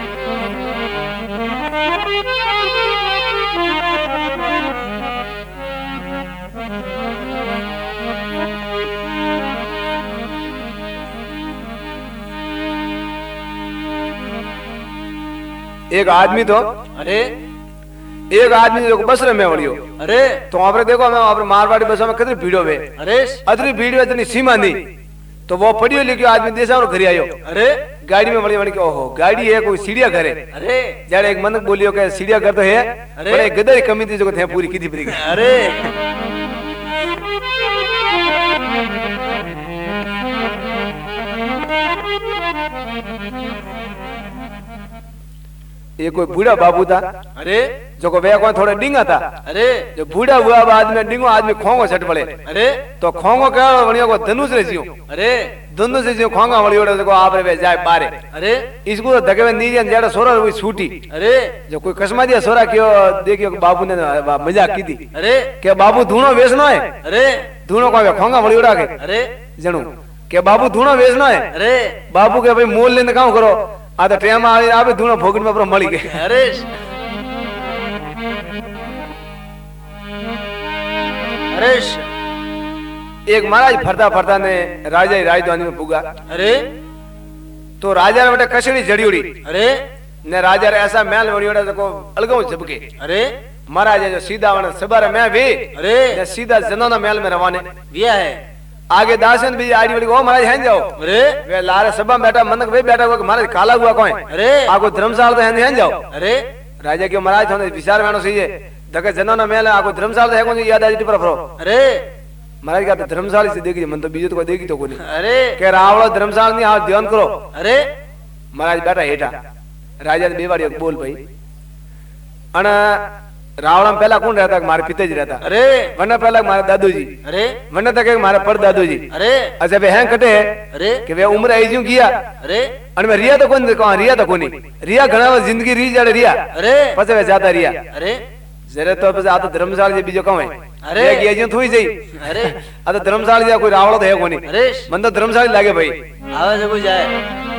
एक आदमी तो अरे एक आदमी जो बस रे में वड़ियो अरे तो आपरे देखो मैं आपरे मारवाड़ी बसों में कितनी भीड़ होवे अरे अतरी भीड़ इतनी सीमा नहीं तो वो पढ़ियो लिखियो आदमी देसा और घर आयो अरे गाड़ी में बड़ी बड़ी के ओहो गाड़ी है कोई सीढ़िया घर है अरे जड़ एक मन बोलियो के सीढ़िया घर तो है अरे बड़े गदर की कमी थी जो थे पूरी की थी अरे ये कोई बूढ़ा बाबू था अरे जो को वे कोई थोड़ा डिंगा था अरे जो बूढ़ा हुआ आदमी डिंगो आदमी खोंगो छट पड़े अरे तो खोंगो क्या वणियो को धनुष रे जियो अरे धनुष से जियो खोंगा वणियो जो को आप रे जाए बारे अरे इसको तो धके में नीचे जेड़ा सोरा हुई छूटी अरे जो कोई कसमा दिया सोरा क्यों देखियो बाबू ने मजाक की थी अरे के बाबू धूणो वेचनो है अरे धूणो को खोंगा वणियोड़ा के अरे जणू के बाबू धूणो वेचनो है अरे बाबू के भाई मोल लेने काम करो आ तो टेम आ भी धूणो भोगन में पर मળી गए अरे अरे श- एक महाराज फरता फरता ने राजा ही राजधानी में पुगा अरे तो राजा ने बेटा कशड़ी जड़ी उड़ी अरे ने राजा रे ऐसा महल वणी ओड़ा को अलगो झपके अरे महाराज जो सीधा वन सबर में भी अरे ने सीधा जनोना महल में रवाने दिया है आगे दासन भी आड़ी बड़ी ओ महाराज हैं जाओ अरे वे लारे सभा में बैठा मनक वे बैठा को महाराज काला हुआ कौन अरे आगो धर्मशाला तो हैं जाओ अरे राजा के महाराज थोने विचार में सही है धके जनोना महल आगो धर्मशाला तो है कौन याद आज पर फरो अरे महाराज का तो धर्मशाला से देखी मन तो बीजो तो देखी तो कोनी अरे के रावण धर्मशाला नहीं आप ध्यान करो अरे महाराज बैठा हेठा राजा ने बेवाड़ी बोल भाई अन रावण में पहला कौन रहता मारे पिताजी रहता अरे वरना पहला मारे दादूजी अरे वरना तक मारे पर दादूजी अरे अच्छा वे हैं कटे अरे कि वे उम्र आई क्यों किया अरे अन में रिया तो कौन कहां रिया तो कोनी रिया घना वो जिंदगी री जाड़े रिया अरे पछे वे जाता रिया अरे जरे तो पछे आ तो धर्मशाला जे बीजो कहू है अरे ये किया जो थोई जई अरे आ तो धर्मशाला जे कोई रावण तो है कोनी अरे मन तो धर्मशाला लागे भाई आवाज से कोई जाए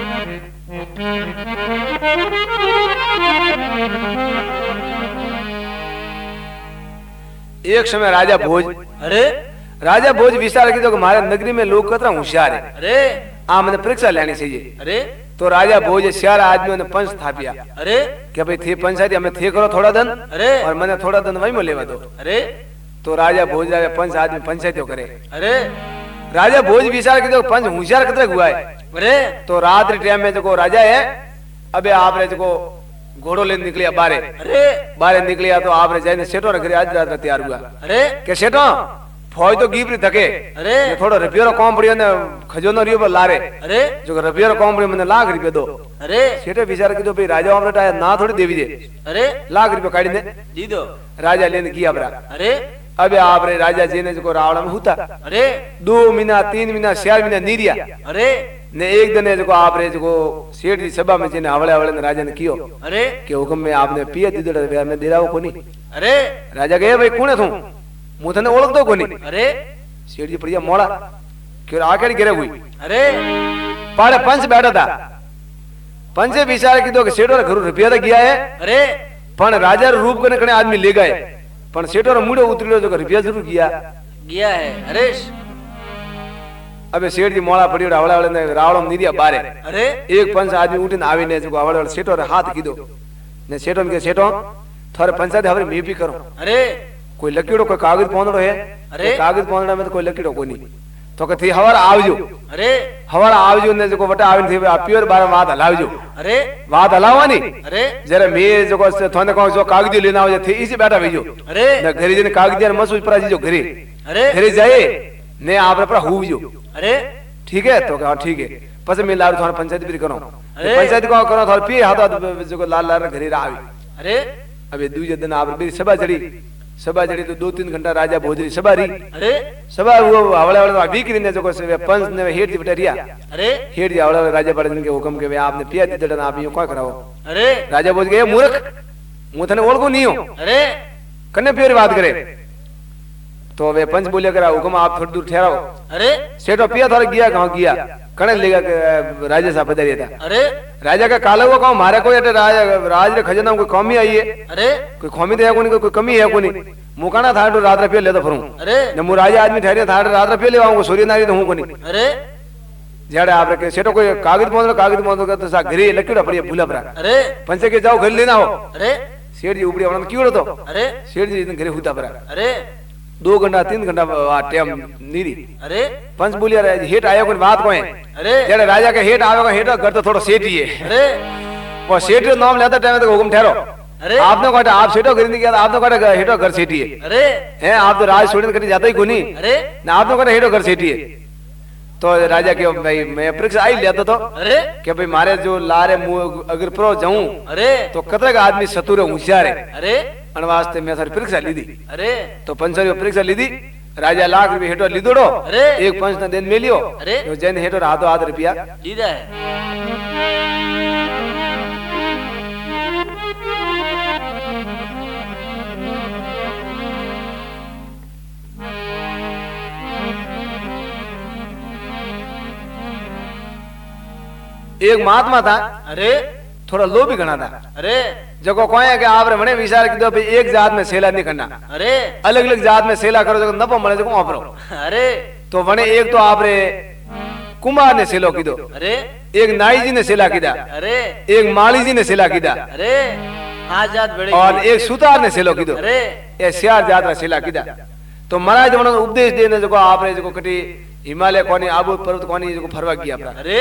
एक समय राजा भोज अरे विचार की तो हमारे नगरी में लोग कतरा होशियार है अरे आ मैंने परीक्षा लेनी चाहिए अरे तो राजा भोज सियार आदमियों ने पंच स्थापिया अरे कि भाई थे पंचायत हमें थे करो थोड़ा धन अरे और मैंने थोड़ा धन वही में लेवा दो अरे तो राजा भोज पंच आदमी पंचायत करे अरे राजा भोज विचार की तो पंच होशियार कतरा हुआ है अरे तो रात्रि टाइम में जो राजा है अबे आप रे जो घोड़ो लेने निकलिया बारे अरे बारे निकलिया तो आप रे जाने सेठो रे घर आज रात तैयार हुआ अरे के सेठो फौज तो गीबरी थके अरे ने थोड़ो रुपयो कम पड़ियो ने खजोनो रियो पर लारे अरे जो रुपयो कम पड़ियो मैंने लाख रुपये दो अरे सेठे विचार की तो भाई राजा हमरे टाया ना थोड़ी देवी दे अरे लाख रुपये काढ़ी ने दी दो राजा लेने किया बरा अरे अबे आप रे राजा जी ने जो रावण में हुता अरे 2 महीना 3 महीना 4 महीना नीरिया अरे ने एक दिन जो आप रे जो सेठ की सभा में जेने हवले हवले ने राजा ने कियो अरे कि हुक्म में आपने पिया दीदड़ में देराव कोनी अरे राजा कहे भाई कौन है तू मु थने ओळख दो कोनी अरे सेठ जी बढ़िया मोड़ा कि आके गिरे हुई अरे पाड़े पंच बैठा था पंचे विचार की तो कि सेठो रे घर रुपया तो गया है अरे पण राजा रे रूप कने कने आदमी ले गए पण सेठो रे मुड़े उतरियो जो रुपया जरूर गया गया है अरे अबे सेठ जी मोड़ा पड़ियो हवले हवले ने रावण नीरिया बारे अरे एक पंच आदमी उठीने आवीने जो हवले हवले सेठो रे हाथ कीधो ने सेठो ने के सेठो थारे पंचायत हवरे मैं भी करो अरे कोई लकीड़ो कोई कागज पहुंचड़ो है अरे कागज पहुंचड़ा में तो कोई लकीड़ो कोनी तो कथी हवार आवजो अरे हवार आवजो ने जो वटा आवीने थी प्योर बार बात हलावजो अरे बात हलावानी अरे जरा मैं जो को थोने को जो कागज लेना हो थे इसी बैठा भेजो अरे न घरे जने कागज यार मसूज पर जी जो घरे अरे घरे जाए ने आप पर हुवजो अरे ठीक है तो हां ठीक है पस मैं लारू थाने पंचायत भी करो अरे पंचायत को करो थारे पी हाथ जो लाल लाल घरे आवी अरे अबे दूजे दिन आप भी सभा चढ़ी तो 2-3 घंटा राजा भोजरी सभा री अरे सभा वो हवले हवले वीकरी ने जो को पंच ने हेड जी बटरिया अरे हेड जी हवले राजा बड़न के हुक्म के वे आपने पिया दी दड़न आप यूं का कराओ अरे राजा बोल गए मूर्ख मु थने ओळखो नहीं हो अरे कने प्योर बात करे तो वे पंच बोले करा हुक्म आप थोड़ी दूर ठहराओ अरे सेठो पिया थारे गया गांव गया कने लेगा राजा साहब पधारिया था अरे राजा का काला हुआ गांव मारे कोई राज रे खजाना कोई कमी आई है अरे कोई कमी तो है कोनी कोई कमी है कोनी मुकाना था तो रात रुपया ले तो फरू अरे न मु राजा आदमी ठहरे था रात रुपया ले आऊंगा सूर्य नारी तो हूं कोनी अरे जेड़े आप रे सेठो कोई कागज पहुंच तो सा घरे लकीड़ा पड़ी भूला परा अरे पंचे के जाओ घर लेना हो अरे सेठ जी उपड़ी वणन क्यों तो अरे सेठ जी घरे हुता परा अरे 2 घंटा 3 घंटा टाइम नीरी अरे पंच बोलिया हेठ आयो कोई बात कोई अरे जेड़े राजा के हेठ आवेगा हेठ घर तो थोड़ा सेठ ही है अरे वो सेठ रो नाम लेता टाइम तक हुक्म ठहरो अरे आपने कहता आप सेठो घर नहीं किया आपने कहता हेठो घर सेठी है अरे हैं आप तो राज छोड़ने कहीं जाता ही कोनी अरे ना आपने कहता हेठो घर सेठी है तो राजा के भाई मैं परीक्षा आई लेता तो अरे कि भाई मारे जो लारे मुंह अगर प्रो जाऊं अरे तो कतरे का आदमी सतुर होशियार है अरे अनवास्ते मैं सारी परीक्षा ली दी अरे तो पंचरी परीक्षा ली दी राजा लाख रुपये हेठो लीदोड़ो अरे एक पंच ने दिन में लियो अरे तो जैन हेठो हाथों हाथ रुपया दीदा है एक महात्मा था अरे थोड़ा लोभी घना था। अरे जको कोई के आपरे मने विचार कीधो भाई एक जात में सेला नहीं करना, अरे अलग अलग जात में सेला करो जो नफो मिले जो आपरो। अरे तो वने एक तो आपरे कुमार ने सेलो कीधो, अरे एक नाई जी ने सेला कीधा, अरे एक माली जी ने सेला कीधा, अरे हाँ जात बड़ी और एक सुतार ने सेलो कीधो। अरे ये सियार जात रा सेला कीधा। तो महाराज वने उपदेश देने जो आपरे जो कटी हिमालय कोनी आबू पर्वत कोनी जो फरवा किया अपना। अरे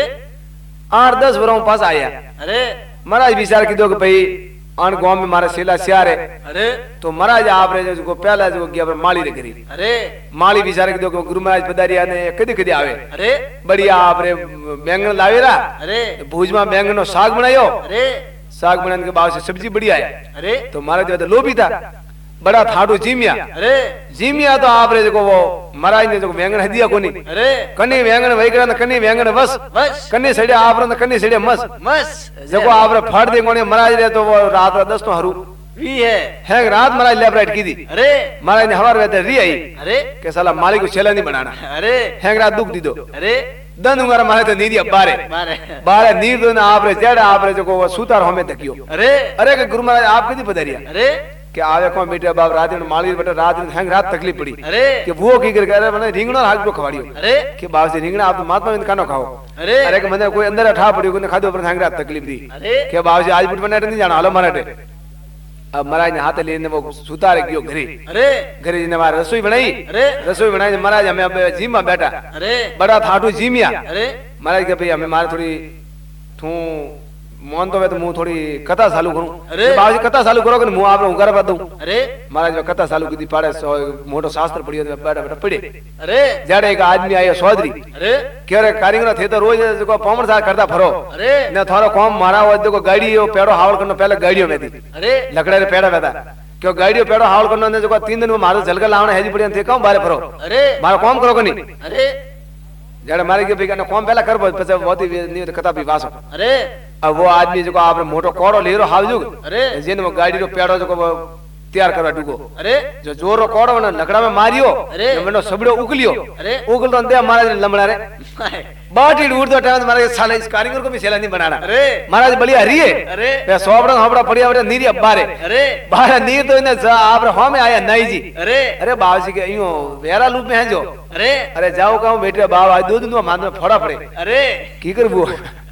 8-10 वरों पास आया। अरे महाराज विचार कीधो कि भाई अन गांव में मारा सेला सियार है। अरे तो महाराज आप रे जो पहला जो गया पर माली रे करी। अरे माली विचार कीधो कि गुरु महाराज पधारिया ने कदी कदी आवे। अरे बढ़िया आप रे बैंगन लावेरा, अरे भुज में बैंगन नो साग बनायो, अरे साग बनाने के बाद से सब्जी बढ़िया है। अरे तो महाराज जो लोभी था, बड़ा थाटू जीमिया। अरे जीमिया तो आप रे जो वो महाराज ने जो बैंगन हदिया कोनी, अरे कन्नी बैंगन वही करा कन्नी बैंगन बस बस कन्नी सड़े आप रे कन्नी सड़े मस मस जको आप रे फाड़ दे कोनी महाराज रे। तो वो रात रा 10 तो हरू भी है। है रात महाराज लेबराइट की दी। अरे महाराज ने हवार रहते री आई अरे के साला मालिक को छेला नहीं बनाना। अरे है रात दुख दी दो अरे दन उंगारा मारे तो नीदी बारे मारे बारे नीर दो ना आप रे जेड़ा आप रे जो को सूतार हमें तकियो। अरे अरे के गुरु महाराज आप कदी पधारिया अरे के आवे को बेटे बाप रात में माली बेटा रात में हैंग रात तकलीफ पड़ी अरे कि वो की कर अरे मैंने रिंगणो हाथ को खवाड़ियो अरे के बाप से रिंगणा आप तो महात्मा में कानो खाओ। अरे अरे के मैंने कोई अंदर ठा पड़ी कोने खादो पर हैंग रात तकलीफ दी अरे के बाप से आज बुट बने नहीं जाना हालो मारे। अब महाराज ने हाथ लेने वो सुतारे गयो घरे। अरे घरे जी ने मारे रसोई बनाई। अरे रसोई बनाई महाराज हमें अब जीमा बैठा अरे बड़ा थाटू जीमिया। अरे महाराज के भाई हमें मारे थोड़ी तू मोहन तो वे तो मुंह थोड़ी कथा चालू करूं। अरे बाबूजी कथा चालू करो कि मुंह आप उगार बता दूं। अरे महाराज कथा चालू की पाड़े मोटो शास्त्र पढ़ियो बैठा बैठा पढ़े। अरे जड़े एक आदमी आयो सौदरी अरे के रे कारीगर थे तो रोज जो पवन सा करता फरो अरे ने थोरो कम मारा हो देखो गाड़ी हो पेड़ो हावल करनो पहले गाड़ियो में थी अरे लकड़े रे पेड़ा बेटा क्यों गाड़ियो पेड़ो हावल करनो ने जो 3 दिन में मारो झलका लावना है जी बढ़िया थे कम बारे फरो अरे मारो काम करो कनी अरे जड़े मारे के बिना काम पहला कर પછી बहुत ही नहीं कथा भी वासो। अरे अब वो आदमी जो आप मोटो कोड़ो लेरो हावजू अरे जेन वो गाड़ी रो पेड़ो जो तैयार करवा डुगो अरे जो जोरो कोड़ो ने लकड़ा में मारियो अरे मनो सबड़ो उगलियो अरे उगल तो दे महाराज ने लमड़ा रे बाटी उड़ तो टाइम महाराज साले इस कारीगर को भी सेला नहीं बनाना। अरे महाराज बढ़िया हरिए अरे पे सोबड़ा होबड़ा पड़िया बड़े नीरी बारे अरे बाहर नीर तो इने आप रे में आया नहीं जी। अरे अरे बाबूजी के यूं वेरा लूप में है जो अरे अरे जाओ कहूं बेटे बाप आज 2 दिन में मान में फोड़ा पड़े अरे की करबो।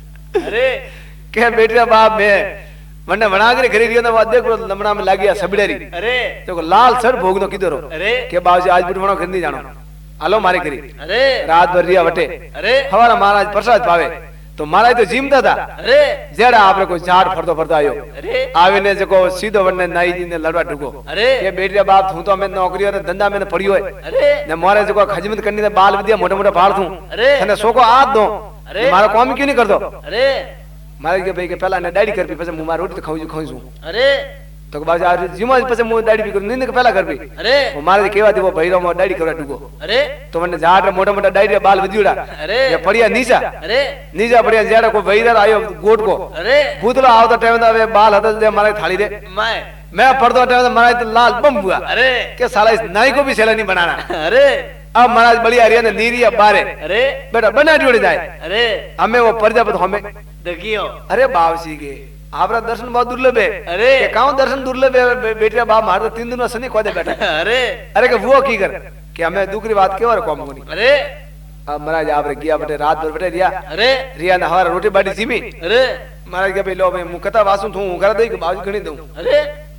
अरे के बेटे बाप में मने बना के घरे रियो ना वो देखो लमड़ा में लागिया सबड़ेरी अरे तो लाल सर भोगनो किधरो अरे के बाबूजी आज बुटवणो खंदी जानो हालो मारे घरे अरे रात भर रिया वटे अरे हमारा महाराज प्रसाद पावे तो महाराज तो जीमता था। अरे जेड़ा आपने कोई झाड़ फरतो फरतो आयो अरे आवे ने जको सीधो वने नाई जी ने लड़वा ढुको अरे के बेटिया बाप तू तो मैं नौकरी और धंधा में पड़ियो है अरे ने मारे जको खजमत करनी ने बाल विद्या मोटे मोटे फाड़ दूं अरे तने सोको आद दो अरे मारो काम क्यों नहीं कर दो। अरे मारे के भाई के पहला ने डाडी कर पी પછી मुंह रोटी तो खाऊं अरे तो बाबू आज जीमा પછી मुंह डाडी भी कर नींद के पहला कर पी अरे वो मारे केवा दे वो भैरो में डाडी करवा ढुको अरे तो मने झाड़ मोटा मोटा डाडी बाल विद्युड़ा अरे ये पड़िया नीचा अरे नीचा पड़िया जेड़ा को भैरा आयो गोट को अरे भूतलो आवता टाइम दा वे बाल हद दे मारे थाली दे मैं पढ़तो टाइम मारे तो लाल बम हुआ। अरे के साला इस नाई को भी सेला नहीं बनाना। अरे अब महाराज बढ़िया हरिया ने नीरी बारे अरे बेटा बना जोड़ जाए अरे हमें वो प्रजापत हमें देखियो अरे बाबूजी के आपरा दर्शन बहुत दुर्लभ है। अरे कौन दर्शन दुर्लभ है बेटिया बाप मार तो 3 दिन में सनी खोदे बैठा। अरे अरे के वो की कर कि हमें दूसरी बात क्यों और कम कोनी। अरे अब महाराज आप रे गया बेटे रात भर बेटे रिया अरे रिया ने हमारा रोटी बाटी जीमी। अरे महाराज के भाई लो भाई मुकता वासु थू घर दई के बाबू घणी दूं। अरे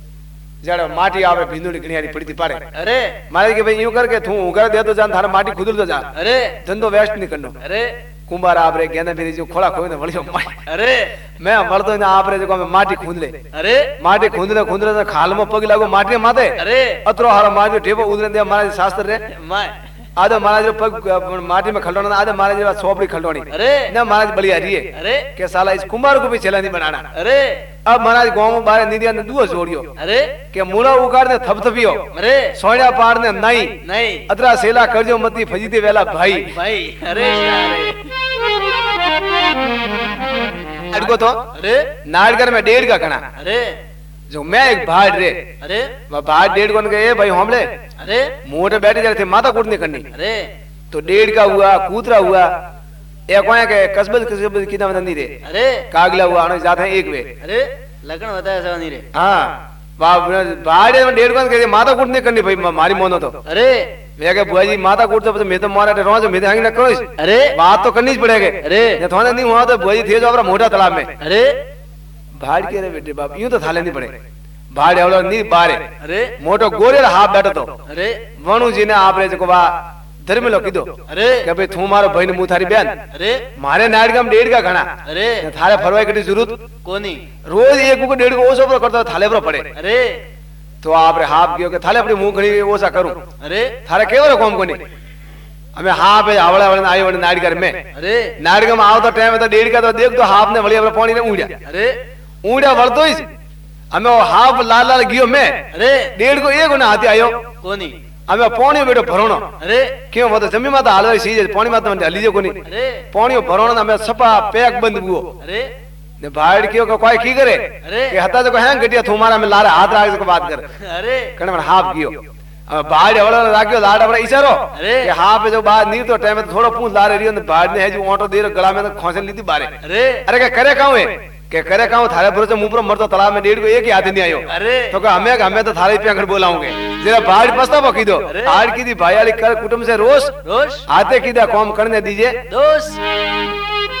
जड़ा माटी आवे भिंदुड़ी घणियारी पड़ी थी पाड़े अरे महाराज के भाई यूं करके थू घर दे तो जान थारा माटी खुदल तो जा अरे धंधो वेस्ट नहीं करनो। अरे कुंभार आप रे गेंदा फिरी जो खोला खोई ने वलियो अरे मैं वळतो ने आप रे जो में माटी खूंद ले अरे माटी खूंदले खूंदले खाल में पग लागो माटी माथे अरे अतरो हारो माटी ढेबो उदरे दे महाराज शास्त्र रे माय आधो महाराज पग माटी में खलडोना आधो महाराज सोपड़ी खलडोनी। अरे ना महाराज बढ़िया रिए अरे के साला इस कुंभार को भी चला नहीं बनाना। अरे अब महाराज गांव में बारे निदिया ने दुआ जोड़ियो अरे के मूला उगाड़ ने थपथपियो अरे सोया पाड़ ने नहीं नहीं अतरा सेला करजो मती फजीते वेला भाई भाई अरे अड़को तो अरे नाड़कर में 1.5 का कणा अरे जो मैं एक भाड़ रे अरे वह भाड़ 1.5 कोन के भाई हमले अरे मोटे बैठे जाते थे माथा कूटने करनी। अरे तो 1.5 का हुआ कूतरा हुआ ए कोया के कसबल किना नहीं रे अरे कागला हुआ आने जाते हैं एक वे अरे लगन बताया सवा नहीं रे हाँ बाप भाड़े में 1.5 के माता कूट नहीं करनी भाई मारी मोनो तो अरे मैं क्या बुआ जी माता कूट तो मैं तो मारा रोज मैं आगे न करो अरे बात तो करनी ही पड़ेगी अरे ये थोड़ा नहीं हुआ तो बुआ जी थे जो अपना मोटा तालाब में अरे भाड़ के रे बेटे बाप यूं तो थाले नहीं पड़े भाड़ एवलो नहीं बारे अरे मोटो गोरे हाफ बैठो तो अरे वणु जी ने आपरे जो बा धर्म लो कीधो अरे કે ભાઈ તું મારો ભાઈ ને હું થારી બેન अरे મારે નાડગામ 1.5 का ઘણા अरे ને થારે ફરવાય કેટલી જરૂરત कोनी રોજ એક को 1.5 ઓછો પર કરતો થાલે પર પડે अरे તો આપરે હાફ ગયો કે થાલે આપણી મું ઘણી ઓછા કરું अरे થારે કેવરો કોમ કોની અમે હાફ એ આવળા વળને આયો વળને નાડગર મે अरे નાડગામ આવતો ટાઈમ તો 1.5 का तो देख तो हाफ ने વળી આપણે પાણી ને ઊંડ્યા अरे ઊંડ્યા વળતો જ અમે હાફ લાલ લાલ ગયો મે अरे 1.5 को એક ને હાથી આયો कोनी અમે પાણી બેઠો ભરણો अरे क्यों मत जमी माता हालवाई सीजे पानी माता मन हली जे कोनी अरे पानी भरणो में सपा पैक बंद बुओ अरे ने भाड़ कियो को कोई की करे अरे के हता जो हैं गटिया तुम्हारा में लारे हाथ राख को बात कर अरे कने मन हाफ कियो अब भाड़ एवलो राख्यो लाड अपना इशारो अरे के हाफ जो बात नी तो टाइम थोड़ो पूछ लारे रियो ने भाड़ ने है जो ओटो दे गला में खोसे लीधी बारे अरे अरे के करे काऊ है के करे काऊ थारे भरोसे मुंह पर मरतो तालाब में 1.5 को एक ही हाथ नहीं आयो अरे तो का हमें तो थारे पेंखड़ बोलाऊंगे जरा भाड़ पस्ता बकी दो अरे। आड़ की दी भाई वाली कर कुटुंब से रोज रोश आते की दा कॉम करने दीजिए दोस्त